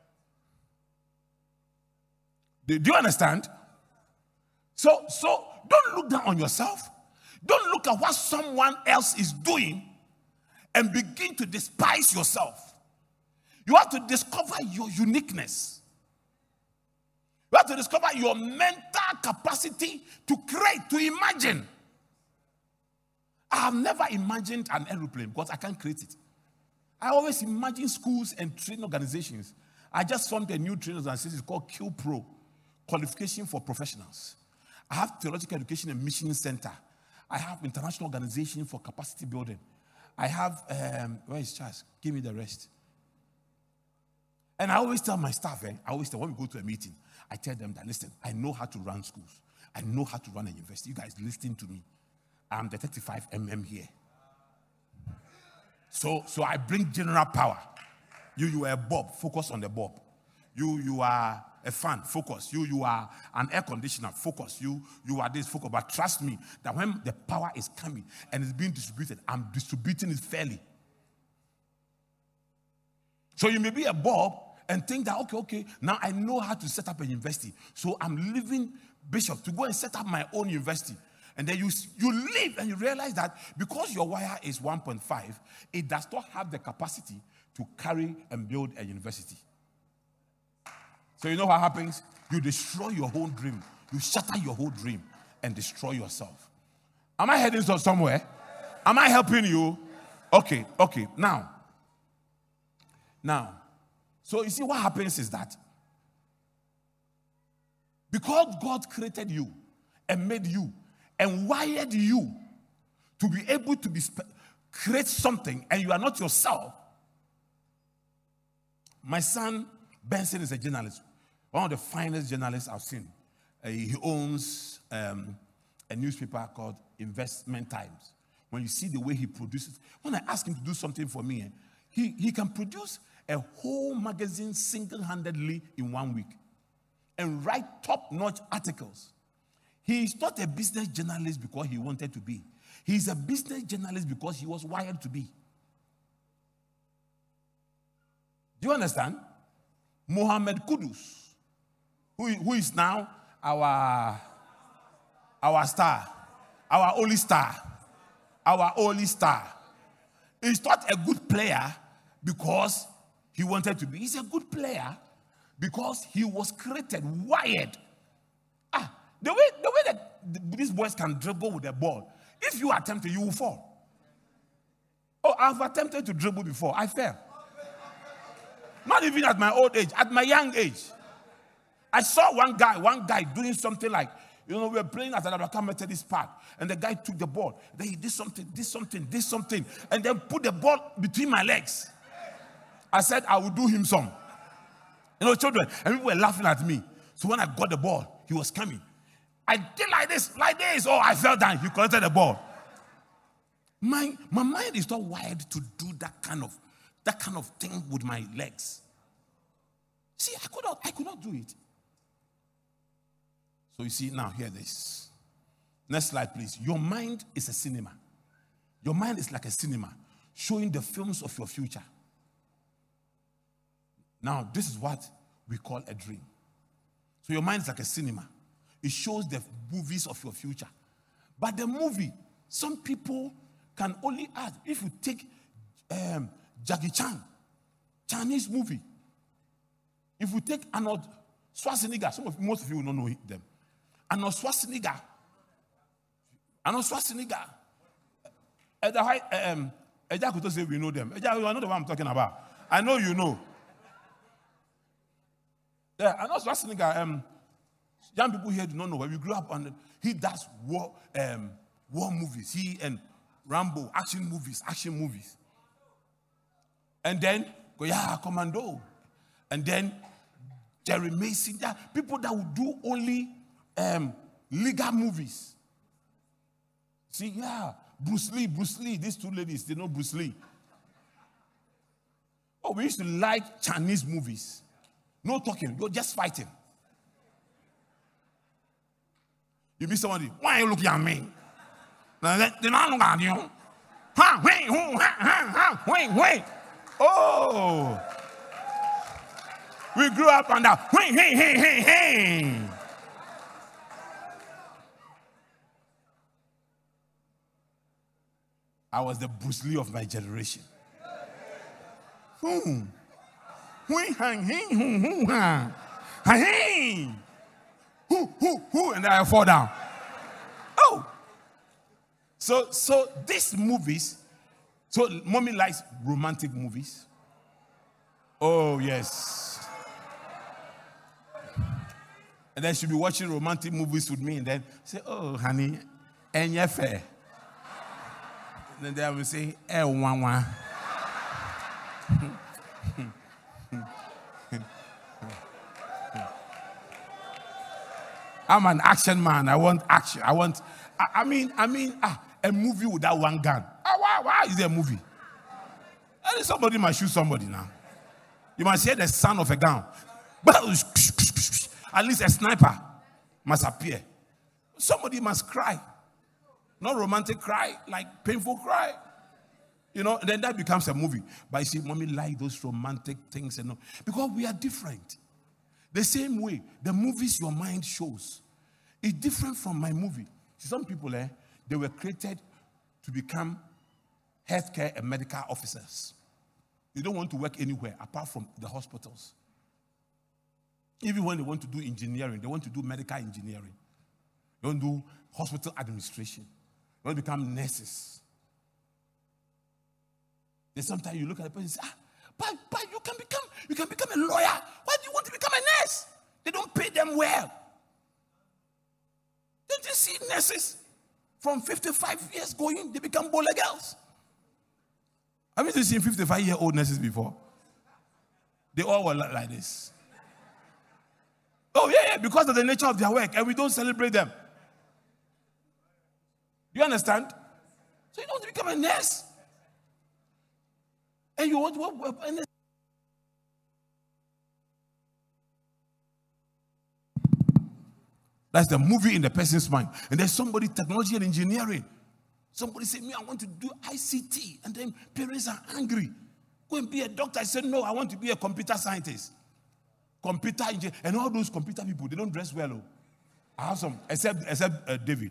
Do, do you understand? So, so don't look down on yourself. Don't look at what someone else is doing and begin to despise yourself. You have to discover your uniqueness. You have to discover your mental capacity to create, to imagine. I have never imagined an aeroplane because I can't create it. I always imagine schools and training organizations. I just formed a new training organization called Q Pro, Qualification for Professionals. I have Theological Education and Mission Center. I have International Organization for Capacity Building. I have, um, where is Charles? Give me the rest. And I always tell my staff, eh, I always tell, when we go to a meeting, I tell them that, listen, I know how to run schools. I know how to run a university. You guys listen to me. I'm the thirty-five millimeter here. So, so I bring general power. You, you are a bulb. Focus on the bulb. You, you are a fan. Focus. You, you are an air conditioner. Focus. You, you are this. Focus. But trust me that when the power is coming and it's being distributed, I'm distributing it fairly. So you may be a bulb and think that, okay, okay, now I know how to set up a university. So I'm leaving Bishop to go and set up my own university. And then you, you leave and you realize that because your wire is one point five, it does not have the capacity to carry and build a university. So you know what happens? You destroy your whole dream. You shatter your whole dream and destroy yourself. Am I heading somewhere? Am I helping you? Okay, okay. Now, now, so you see what happens is that because God created you and made you and wired you to be able to be spe- create something and you are not yourself. My son Benson is a journalist, one of the finest journalists I've seen. Uh, he owns um, a newspaper called Investment Times. When you see the way he produces, when I ask him to do something for me, he, he can produce a whole magazine single-handedly in one week and write top-notch articles. He is not a business journalist because he wanted to be. He is a business journalist because he was wired to be. Do you understand? Mohammed Kudus, who, who is now our, our star, our only star, our only star, is not a good player, because he wanted to be. He's a good player because he was created, wired. Ah, the way the way that these boys can dribble with the ball, if you attempt it, you will fall. Oh, I've attempted to dribble before. I fell. Not even at my old age, at my young age. I saw one guy, one guy doing something like, you know, we were playing at Alabama Methodist Park, and the guy took the ball. Then he did something, did something, did something, and then put the ball between my legs. I said, I will do him some. You know, children, and people were laughing at me. So when I got the ball, he was coming. I did like this, like this. Oh, I fell down. He collected the ball. My, my mind is not wired to do that kind of that kind of thing with my legs. See, I could not, I could not do it. So you see, now hear this. Next slide, please. Your mind is a cinema. Your mind is like a cinema, showing the films of your future. Now, this is what we call a dream. So your mind is like a cinema. It shows the movies of your future. But the movie, some people can only add, if you take um, Jackie Chan, Chinese movie. If we take Arnold Schwarzenegger, some of most of you will not know them. Arnold Schwarzenegger, Arnold Schwarzenegger, at the high, um, Eja could say we know them. Eja, you know the one I'm talking about. I know you know. Yeah, Arnold Schwarzenegger. Um, young people here do not know. When we grew up on, he does war, um, war movies. He and Rambo, action movies, action movies. And then, yeah, Commando. And then, Jerry Mason. Yeah, people that would do only um, legal movies. See, yeah, Bruce Lee, Bruce Lee. These two ladies, they know Bruce Lee. Oh, we used to like Chinese movies. No talking, you're just fighting. You meet somebody, why are you looking at me? They don't look at you. Ha, wait, ha, ha, ha, wait, wait. Oh, we grew up on that. Hey, hey, hey, hey, hey. I was the Bruce Lee of my generation. Hmm. Hey, who, who, who, and then I fall down. Oh, so, so these movies. So, mommy likes romantic movies. Oh, yes. And then she'll be watching romantic movies with me and then say, oh, honey, and you're fair. And then I will say, eh, wah, wah. I'm an action man. I want action. I want, I, I mean, I mean, ah, a movie without one gun. Ah, why, why is there a movie? I think somebody must shoot somebody now. You must hear the sound of a gun. At least a sniper must appear. Somebody must cry. Not romantic cry, like painful cry. You know, and then that becomes a movie. But you see, mommy like those romantic things and all. Because we are different. The same way, the movies your mind shows is different from my movie. See, some people, eh, they were created to become healthcare and medical officers. They don't want to work anywhere apart from the hospitals. Even when they want to do engineering, they want to do medical engineering. They want to do hospital administration. They want to become nurses. Then sometimes you look at the person and say, ah, but, but you can become you can become a lawyer. Why do you want to become a nurse? They don't pay them well. Don't you see nurses from fifty-five years going, they become bowler girls? Have you seen fifty-five-year-old nurses before? They all were like this. Oh, yeah, yeah, because of the nature of their work, and we don't celebrate them. Do you understand? So you don't want to become a nurse. And you want to work, and that's the movie in the person's mind. And there's somebody, technology and engineering. Somebody said, me, I want to do I C T. And then parents are angry. Go and be a doctor. I said, no, I want to be a computer scientist. Computer engineer. And all those computer people, they don't dress well. Oh. I have some, except, except uh, David.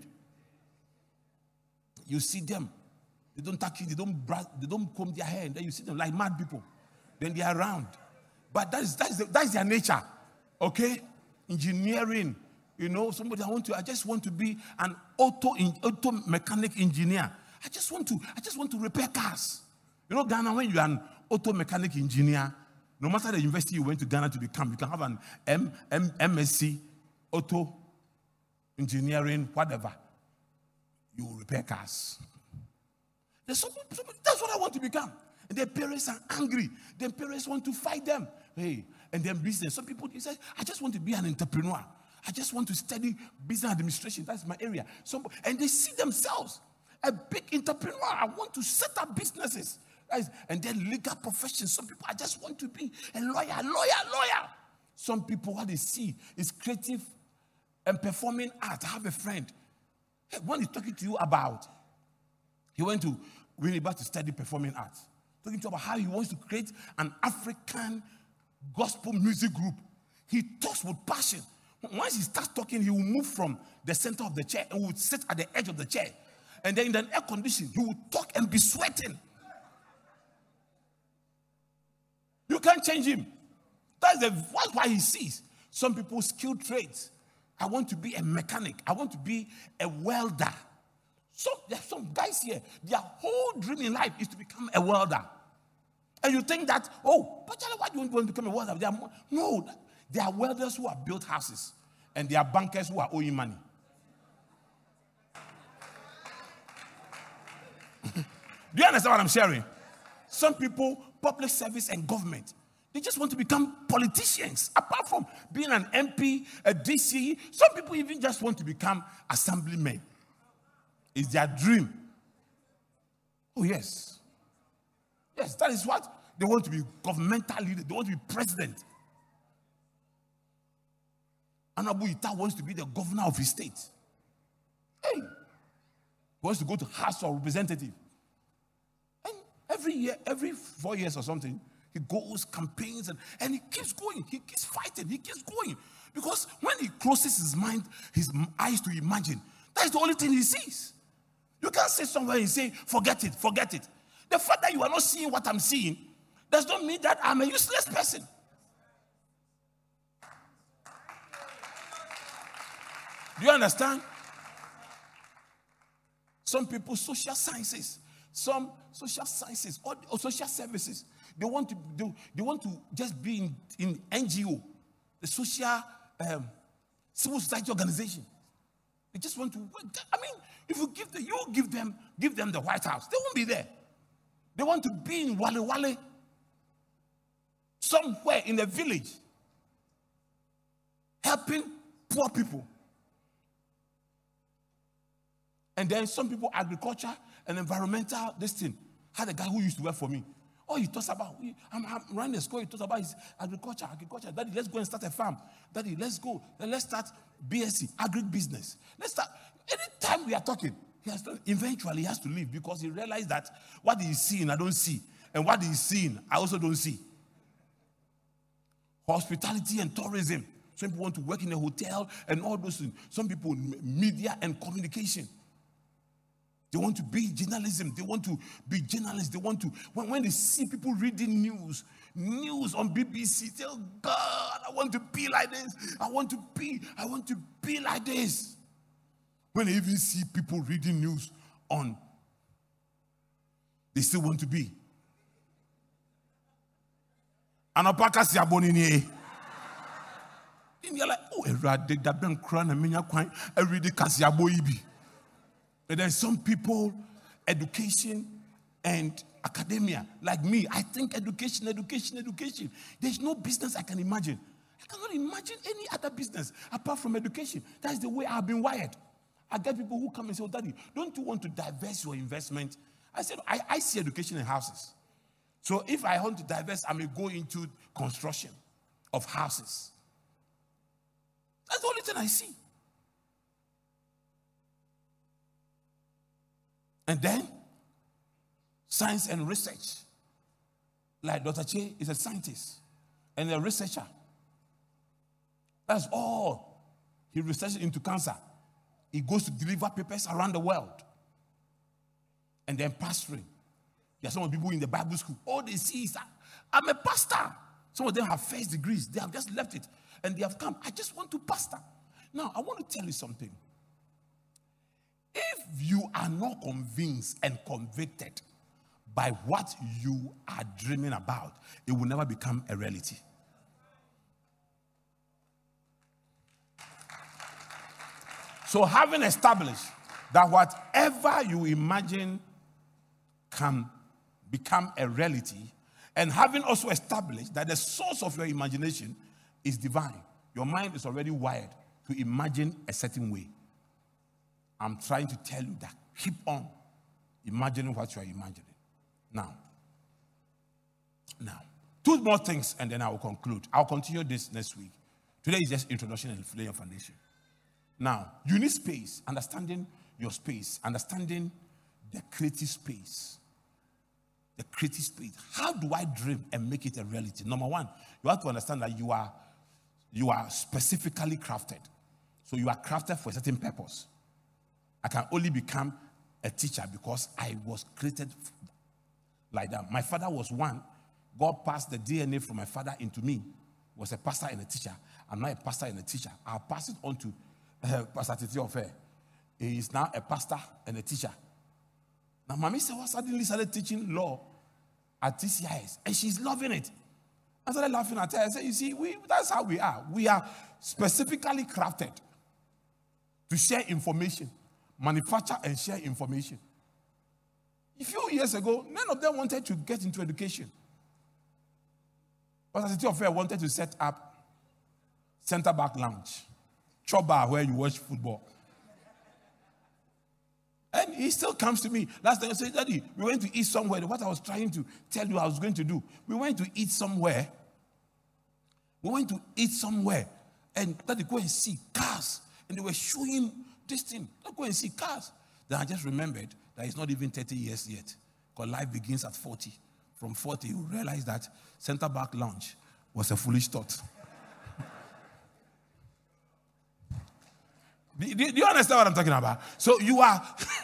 You see them. They don't touch it. They don't brush, they don't comb their hair. And then you see them like mad people. then they are around. But that is, that is, the, that is their nature. Okay? Engineering. You know, somebody I want to, I just want to be an auto, auto mechanic engineer. I just want to, I just want to repair cars. You know, Ghana, when you are an auto mechanic engineer, no matter the university you went to Ghana to become, you can have an M, M, M S c, auto engineering, whatever. You will repair cars. There's somebody, somebody, that's what I want to become. And their parents are angry. Their parents want to fight them. Hey, and then business. Some people, they say, I just want to be an entrepreneur. I just want to study business administration. That's my area. Some, and they see themselves a big entrepreneur. I want to set up businesses. And then legal profession. Some people, I just want to be a lawyer, lawyer, lawyer. Some people, what they see is creative and performing art. I have a friend. Hey, when he's talking to you about, he went to Winneba to study performing arts. Talking to you about how he wants to create an African gospel music group. He talks with passion. Once he starts talking, he will move from the center of the chair and will sit at the edge of the chair. And then in the air condition, he will talk and be sweating. You can't change him. That's, the, that's why he sees. Some people skilled trades. I want to be a mechanic. I want to be a welder. So there are some guys here, their whole dream in life is to become a welder. And you think that, oh, but why do you want to become a welder? They are more, no, there are welders who have built houses. And there are bankers who are owing money. Do you understand what I'm sharing? Some people, public service and government, they just want to become politicians. Apart from being an M P, a D C, some people even just want to become assemblymen. It's their dream. Oh, yes. Yes, that is what they want to be, governmental leader. They want to be president. Anabu Ita wants to be the governor of his state. Hey, he wants to go to House of Representatives. And every year, every four years or something, he goes, campaigns, and, and he keeps going. He keeps fighting. He keeps going. Because when he closes his mind, his eyes to imagine, that's the only thing he sees. You can't sit somewhere and say, forget it, forget it. The fact that you are not seeing what I'm seeing does not mean that I'm a useless person. Do you understand? Some people, social sciences, some social sciences or, or social services, they want to do, they want to just be in, in N G O, the social um, civil society organization. They just want to work. I mean, if you give them, you give them, give them the White House, they won't be there. They want to be in Wale Wale, somewhere in a village, helping poor people. And then some people, agriculture and environmental, this thing. Had a guy who used to work for me. Oh, he talks about, I'm, I'm running a school, he talks about his agriculture, agriculture. Daddy, let's go and start a farm. Daddy, let's go. Then let's start B S c, agribusiness. Let's start. Anytime we are talking, he has to, eventually he has to leave because he realized that what he's seeing, I don't see. And what he's seeing, I also don't see. Hospitality and tourism. Some people want to work in a hotel and all those things. Some people, media and communication. They want to be journalism. They want to be journalists. They want to, when, when they see people reading news, news on B B C, they tell God, I want to be like this. I want to be, I want to be like this. When they even see people reading news on, they still want to be. And you're like, oh, every day Ben Kran and Minya Quine, every day Kasiabo Ibi. But there's some people, education and academia, like me. I think education, education, education. There's no business I can imagine. I cannot imagine any other business apart from education. That's the way I've been wired. I get people who come and say, oh, Daddy, don't you want to divest your investment? I said, I, I see education in houses. So if I want to divest, I may go into construction of houses. That's the only thing I see. And then, science and research. Like Doctor Che is a scientist and a researcher. That's all. He researches into cancer. He goes to deliver papers around the world. And then pastoring. There are some people in the Bible school. All they see is I'm a pastor. Some of them have first degrees. They have just left it. And they have come. I just want to pastor. Now, I want to tell you something. If you are not convinced and convicted by what you are dreaming about, it will never become a reality. So having established that whatever you imagine can become a reality, and having also established that the source of your imagination is divine, your mind is already wired to imagine a certain way. I'm trying to tell you that keep on imagining what you are imagining. Now, now, two more things and then I will conclude. I'll continue this next week. Today is just introduction and laying your foundation. Now, you need space, understanding your space, understanding the creative space. The creative space. How do I dream and make it a reality? Number one, you have to understand that you are, you are specifically crafted. So you are crafted for a certain purpose. I can only become a teacher because I was created like that. My father was one. God passed the D N A from my father into me. Was a pastor and a teacher. I'm not a pastor and a teacher. I'll pass it on to uh, Pastor Titi Ofe. He is now a pastor and a teacher. Now, Mami Sewa suddenly started teaching law at T C I S, and she's loving it. I started laughing at her. I said, you see, we, that's how we are. We are specifically crafted to share information, manufacture and share information. A few years ago, none of them wanted to get into education. Pastor Titi Ofe wanted to set up Center Back Lounge, Choba, where you watch football. And he still comes to me. Last time I said, Daddy, we went to eat somewhere. What I was trying to tell you I was going to do. We went to eat somewhere. We went to eat somewhere. And Daddy, go and see cars. And they were showing him this thing. Go and see cars. Then I just remembered that it's not even thirty years yet. Because life begins at forty. From forty, you realize that Center Back Lounge was a foolish thought. Do, do, do you understand what I'm talking about? So you are,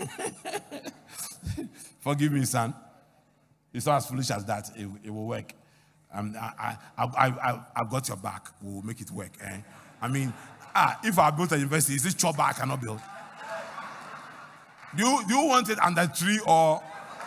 forgive me, son. It's not as foolish as that. It, it will work. Um, I, I, I, I, I've got your back. We'll make it work. Eh? I mean, ah, if I built a university, is this Choba I cannot build? Do you, do you want it under tree or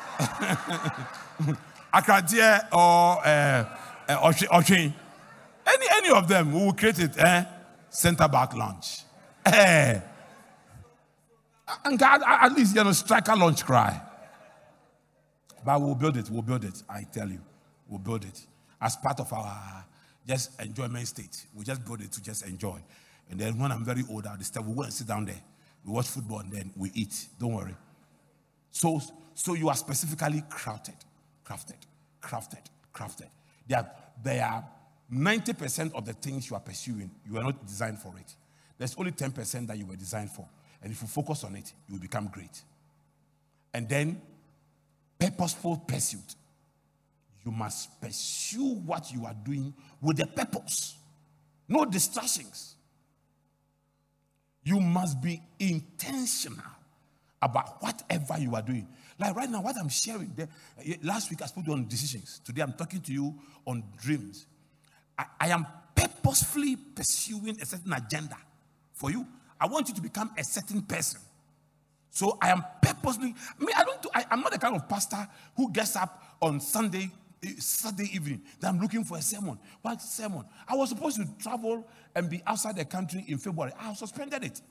Akradia or uh, Oshin? Any, any of them, we will create it. Eh? Center Back Lounge. Hey. And God, at least, you know, strike a launch cry. But we'll build it, we'll build it. I tell you, we'll build it. As part of our just enjoyment state. We just build it to just enjoy. And then when I'm very old, I'll step, we go and sit down there. We watch football and then we eat. Don't worry. So, so you are specifically crafted, crafted, crafted, crafted. There are, there are ninety percent of the things you are pursuing, you are not designed for it. There's only ten percent that you were designed for. And if you focus on it, you will become great. And then, purposeful pursuit. You must pursue what you are doing with a purpose. No distractions. You must be intentional about whatever you are doing. Like right now, what I'm sharing, there, last week I spoke on decisions. Today I'm talking to you on dreams. I, I am purposefully pursuing a certain agenda. For you, I want you to become a certain person. So I am purposely, I mean, I don't do, I, I'm not the kind of pastor who gets up on Sunday, Saturday evening, that I'm looking for a sermon. What sermon? I was supposed to travel and be outside the country in February. I suspended it.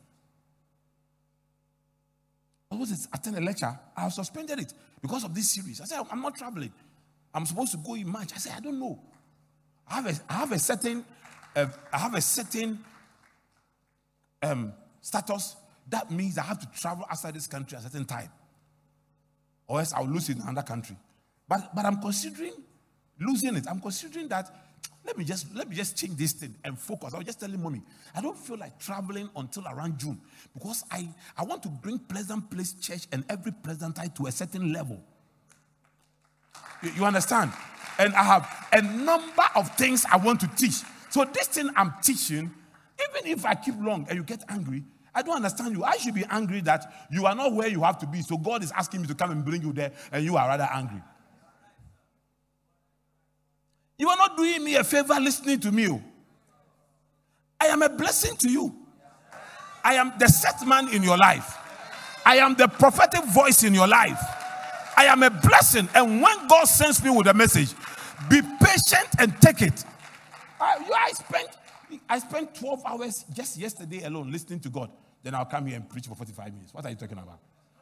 I was supposed to attend a lecture. I suspended it because of this series. I said, I'm not traveling. I'm supposed to go in March. I said, I don't know. I have a, I have a certain, uh, I have a certain Um, status. That means I have to travel outside this country at a certain time, or else I'll lose it in another country. But but I'm considering losing it. I'm considering that let me just let me just change this thing and focus. I was just telling mommy, I don't feel like traveling until around June because I I want to bring Pleasant Place Church and every Pleasantite to a certain level. You, you understand? And I have a number of things I want to teach. So this thing I'm teaching. Even if I keep long and you get angry, I don't understand you. I should be angry that you are not where you have to be. So God is asking me to come and bring you there and you are rather angry. You are not doing me a favor listening to me. I am a blessing to you. I am the set man in your life. I am the prophetic voice in your life. I am a blessing. And when God sends me with a message, be patient and take it. I, I spent I spent twelve hours just yesterday alone listening to God. Then I'll come here and preach for forty-five minutes. What are you talking about?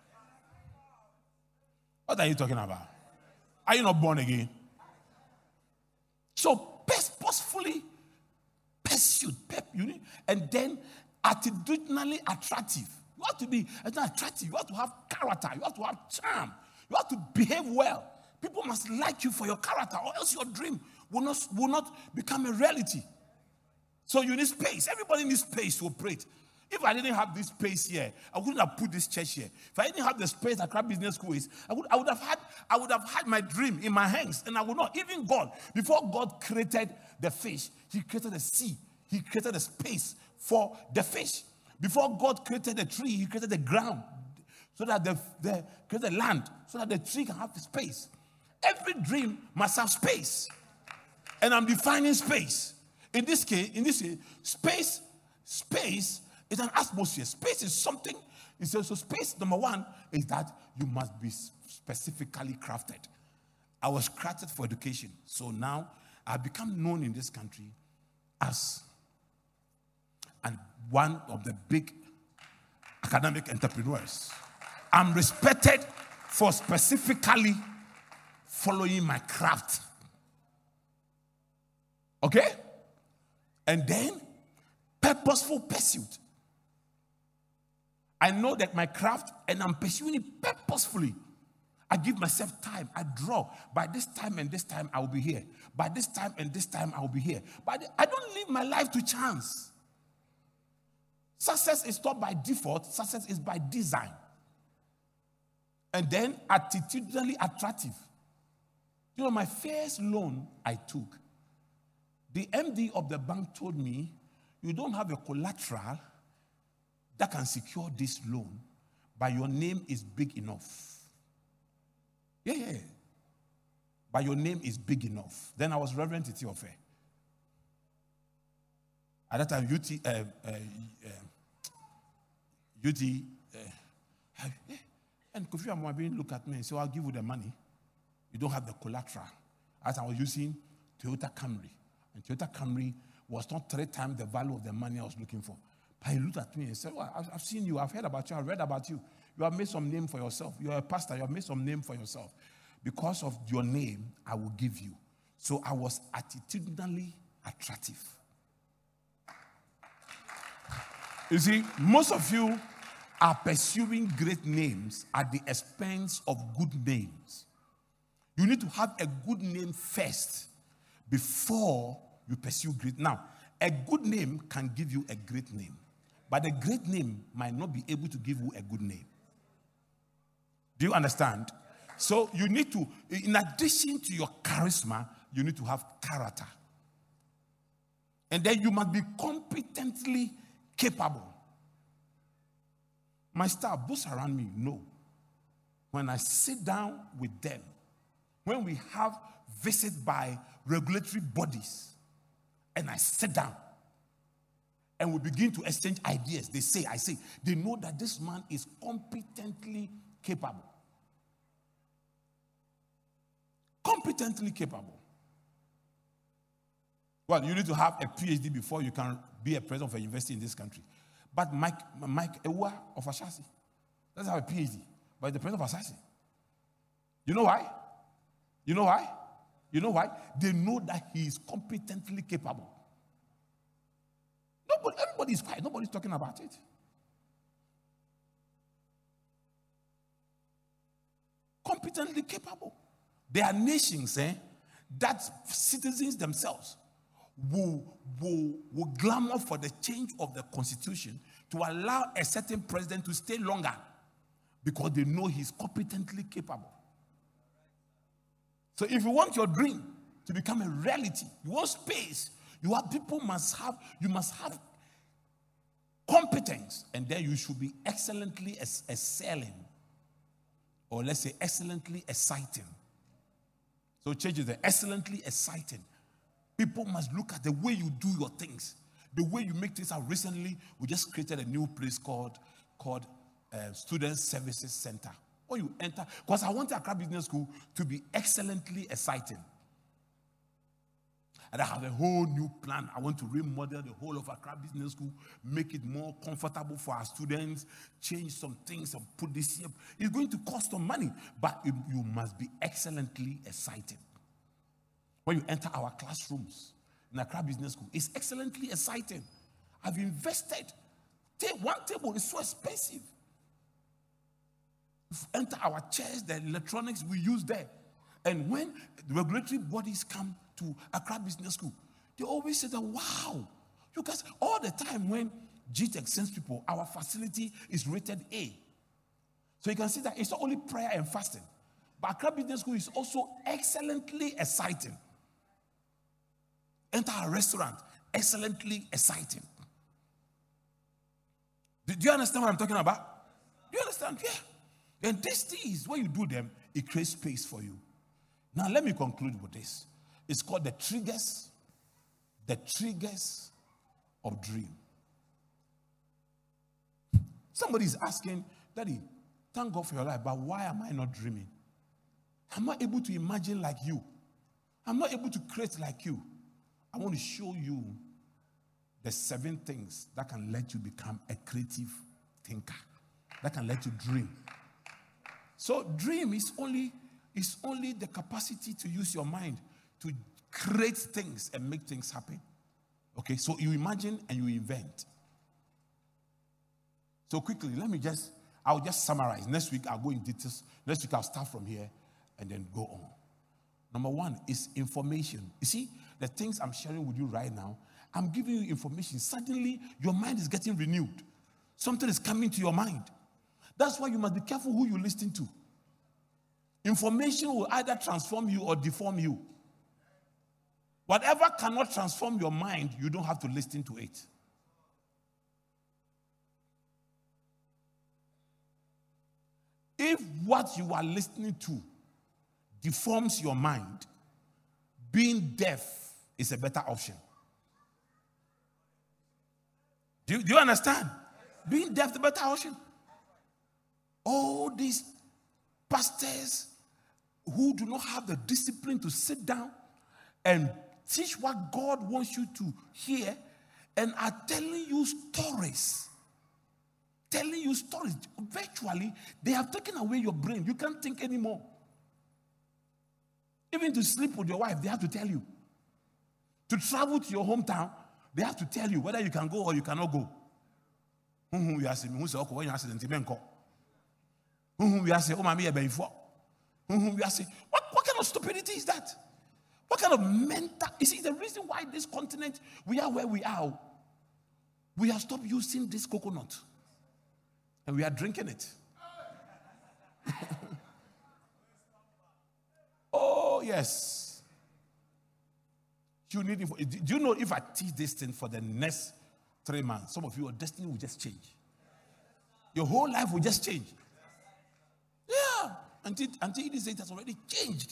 What are you talking about? Are you not born again? So purposefully pursued, and then attitudinally attractive. You have to be attractive. You have to have character. You have to have charm. You have to behave well. People must like you for your character, or else your dream will not, will not become a reality. So you need space. Everybody needs space to operate. If I didn't have this space here, I wouldn't have put this church here. If I didn't have the space that Accra Business School is, I would, I would have had, I would have had my dream in my hands, and I would not. Even God, before God created the fish, He created the sea. He created a space for the fish. Before God created the tree, He created the ground, so that the, the created the land, so that the tree can have space. Every dream must have space, and I'm defining space. In this case, in this case, space, space. It's an atmosphere. Space is something. It's also space. Number one is that you must be specifically crafted. I was crafted for education. So now I've become known in this country as and one of the big academic entrepreneurs. I'm respected for specifically following my craft. Okay? And then purposeful pursuit. I know that my craft, and I'm pursuing it purposefully. I give myself time. I draw. By this time and this time, I will be here. By this time and this time, I will be here. But I don't live my life to chance. Success is not by default. Success is by design. And then attitudinally attractive. You know, my first loan I took, the M D of the bank told me, you don't have a collateral that can secure this loan, but your name is big enough. Yeah, yeah. But your name is big enough. Then I was Reverend Titi Ofe. At that time, U T, uh, uh, uh, U T, uh, and Kofi Amwabin looked at me and said, I'll give you the money. You don't have the collateral. As I was using Toyota Camry. And Toyota Camry was not three times the value of the money I was looking for. But he looked at me and said, well, I've seen you, I've heard about you, I've read about you. You have made some name for yourself. You are a pastor, you have made some name for yourself. Because of your name, I will give you. So I was attitudinally attractive. You see, most of you are pursuing great names at the expense of good names. You need to have a good name first before you pursue great. Now, a good name can give you a great name, but a great name might not be able to give you a good name. Do you understand? So you need to, in addition to your charisma, you need to have character. And then you must be competently capable. My staff, those around me know. When I sit down with them, when we have visits by regulatory bodies, and I sit down, and we begin to exchange ideas, they say, I say, they know that this man is competently capable. Competently capable. Well, you need to have a PhD before you can be a president of a university in this country. But Mike, Mike Ewa of Ashasi doesn't have a PhD, but he's the president of Ashasi. You know why? You know why? You know why? They know that he is competently capable. Nobody, everybody is quiet. Nobody's talking about it. Competently capable. There are nations eh, that citizens themselves will, will, will clamor for the change of the constitution to allow a certain president to stay longer because they know he's competently capable. So if you want your dream to become a reality, you want space, you have people must have, you must have competence, and then you should be excellently excelling, or let's say excellently exciting. So change is the excellently exciting. People must look at the way you do your things, the way you make things out. Recently, we just created a new place called, called uh, Student Services Center. When you enter, because I want Accra Business School to be excellently exciting. And I have a whole new plan. I want to remodel the whole of Accra Business School, make it more comfortable for our students, change some things and put this here. It's going to cost some money, but it, you must be excellently exciting. When you enter our classrooms in Accra Business School, it's excellently exciting. I've invested. One table is so expensive. Enter our chairs, the electronics we use there. And when the regulatory bodies come to Accra Business School, they always say that, wow, you guys, all the time when G TECH sends people, our facility is rated A. So you can see that it's not only prayer and fasting, but Accra Business School is also excellently exciting. Enter our restaurant, excellently exciting. Do you understand what I'm talking about? Do you understand? Yeah. And these things, when you do them, it creates space for you. Now, let me conclude with this. It's called the triggers, the triggers of dream. Somebody is asking, Daddy, thank God for your life, but why am I not dreaming? I'm not able to imagine like you. I'm not able to create like you. I want to show you the seven things that can let you become a creative thinker, that can let you dream. So dream is only, is only the capacity to use your mind to create things and make things happen. Okay, so you imagine and you invent. So quickly, let me just, I'll just summarize. Next week, I'll go in details. Next week, I'll start from here and then go on. Number one is information. You see, the things I'm sharing with you right now, I'm giving you information. Suddenly, your mind is getting renewed. Something is coming to your mind. That's why you must be careful who you listen to. Information will either transform you or deform you. Whatever cannot transform your mind, you don't have to listen to it. If what you are listening to deforms your mind, being deaf is a better option. Do you, do you understand? Being deaf is a better option. All these pastors who do not have the discipline to sit down and teach what God wants you to hear and are telling you stories. Telling you stories. Virtually, they have taken away your brain. You can't think anymore. Even to sleep with your wife, they have to tell you. To travel to your hometown, they have to tell you whether you can go or you cannot go. We are saying, we are saying, oh, mommy, we are saying, what, what kind of stupidity is that? What kind of mental? You see, the reason why this continent, we are where we are, we have stopped using this coconut. And we are drinking it. Oh, yes. You need it for, do you know if I teach this thing for the next three months, some of your destiny will just change. Your whole life will just change. Yeah. Until, until it is it has already changed.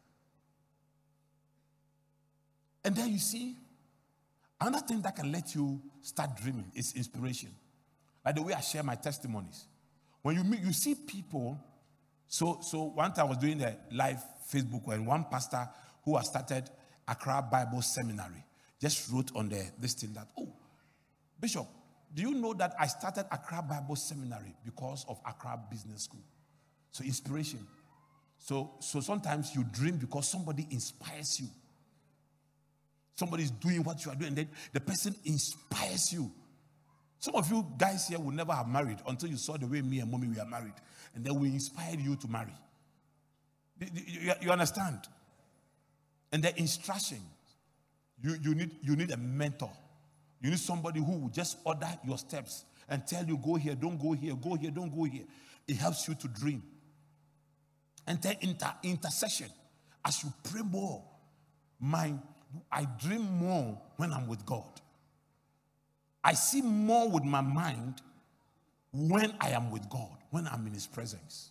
And then you see, another thing that can let you start dreaming is inspiration. Like the way I share my testimonies. When you meet, you see people. So, so one time I was doing a live Facebook and one pastor who has started Accra Bible Seminary just wrote on the this thing that, oh, Bishop, do you know that I started Accra Bible Seminary because of Accra Business School? So inspiration. So, so sometimes you dream because somebody inspires you. Somebody is doing what you are doing, and then the person inspires you. Some of you guys here will never have married until you saw the way me and mommy we are married. And then we inspired you to marry. You, you understand? And the instruction, you, you, need, you need a mentor. You need somebody who will just order your steps and tell you, go here, don't go here, go here, don't go here. It helps you to dream. And then inter, intercession. As you pray more, my, I dream more when I'm with God. I see more with my mind when I am with God, when I'm in His presence.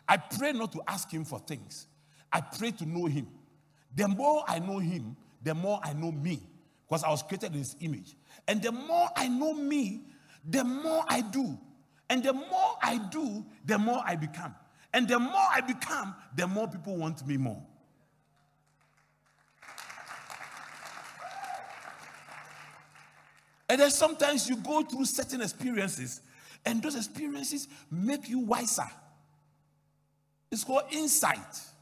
I pray not to ask him for things. I pray to know him. The more I know him, the more I know me. Because I was created in his image. And the more I know me, the more I do. And the more I do, the more I become. And the more I become, the more people want me more. And then sometimes you go through certain experiences, and those experiences make you wiser. It's called insight.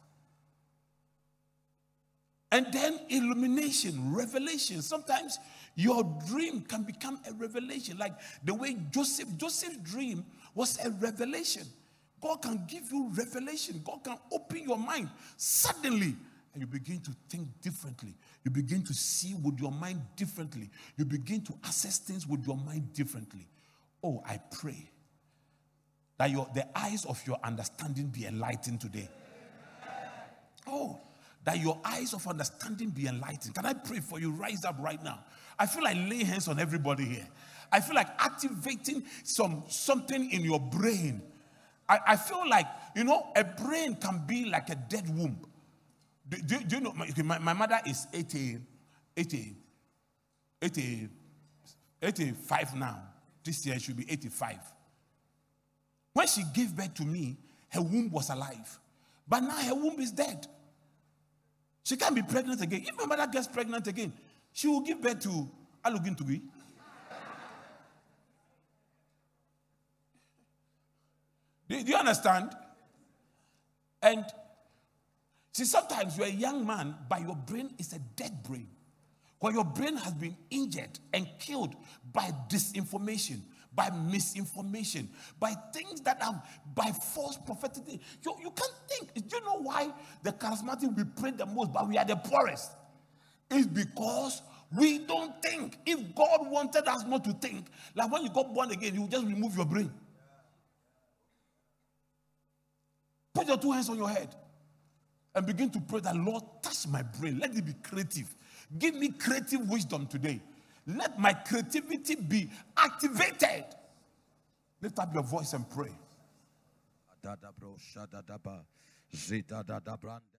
And then illumination, revelation. Sometimes your dream can become a revelation. Like the way Joseph, Joseph's dream was a revelation. God can give you revelation. God can open your mind suddenly. And you begin to think differently. You begin to see with your mind differently. You begin to assess things with your mind differently. Oh, I pray that your, the eyes of your understanding be enlightened today. Oh, that your eyes of understanding be enlightened. Can I pray for you? Rise up right now. I feel like laying hands on everybody here. I feel like activating some something in your brain. I, I feel like, you know, a brain can be like a dead womb. Do, do, do you know, my, my, my mother is eighty, eighty, eighty, eighty-five now. This year she should be eighty-five. When she gave birth to me, her womb was alive. But now her womb is dead. She can't be pregnant again. If my mother gets pregnant again, she will give birth to Alugintugi. do, do you understand? And see, sometimes you're a young man, but your brain is a dead brain. Because your brain has been injured and killed by disinformation, by misinformation, by things that are by false prophetic. You, you can't think. Do you know why the charismatic we pray the most, but we are the poorest? It's because we don't think. If God wanted us not to think, like when you got born again, you just remove your brain. Put your two hands on your head and begin to pray that, Lord, touch my brain. Let it be creative. Give me creative wisdom today. Let my creativity be activated. Lift up your voice and pray.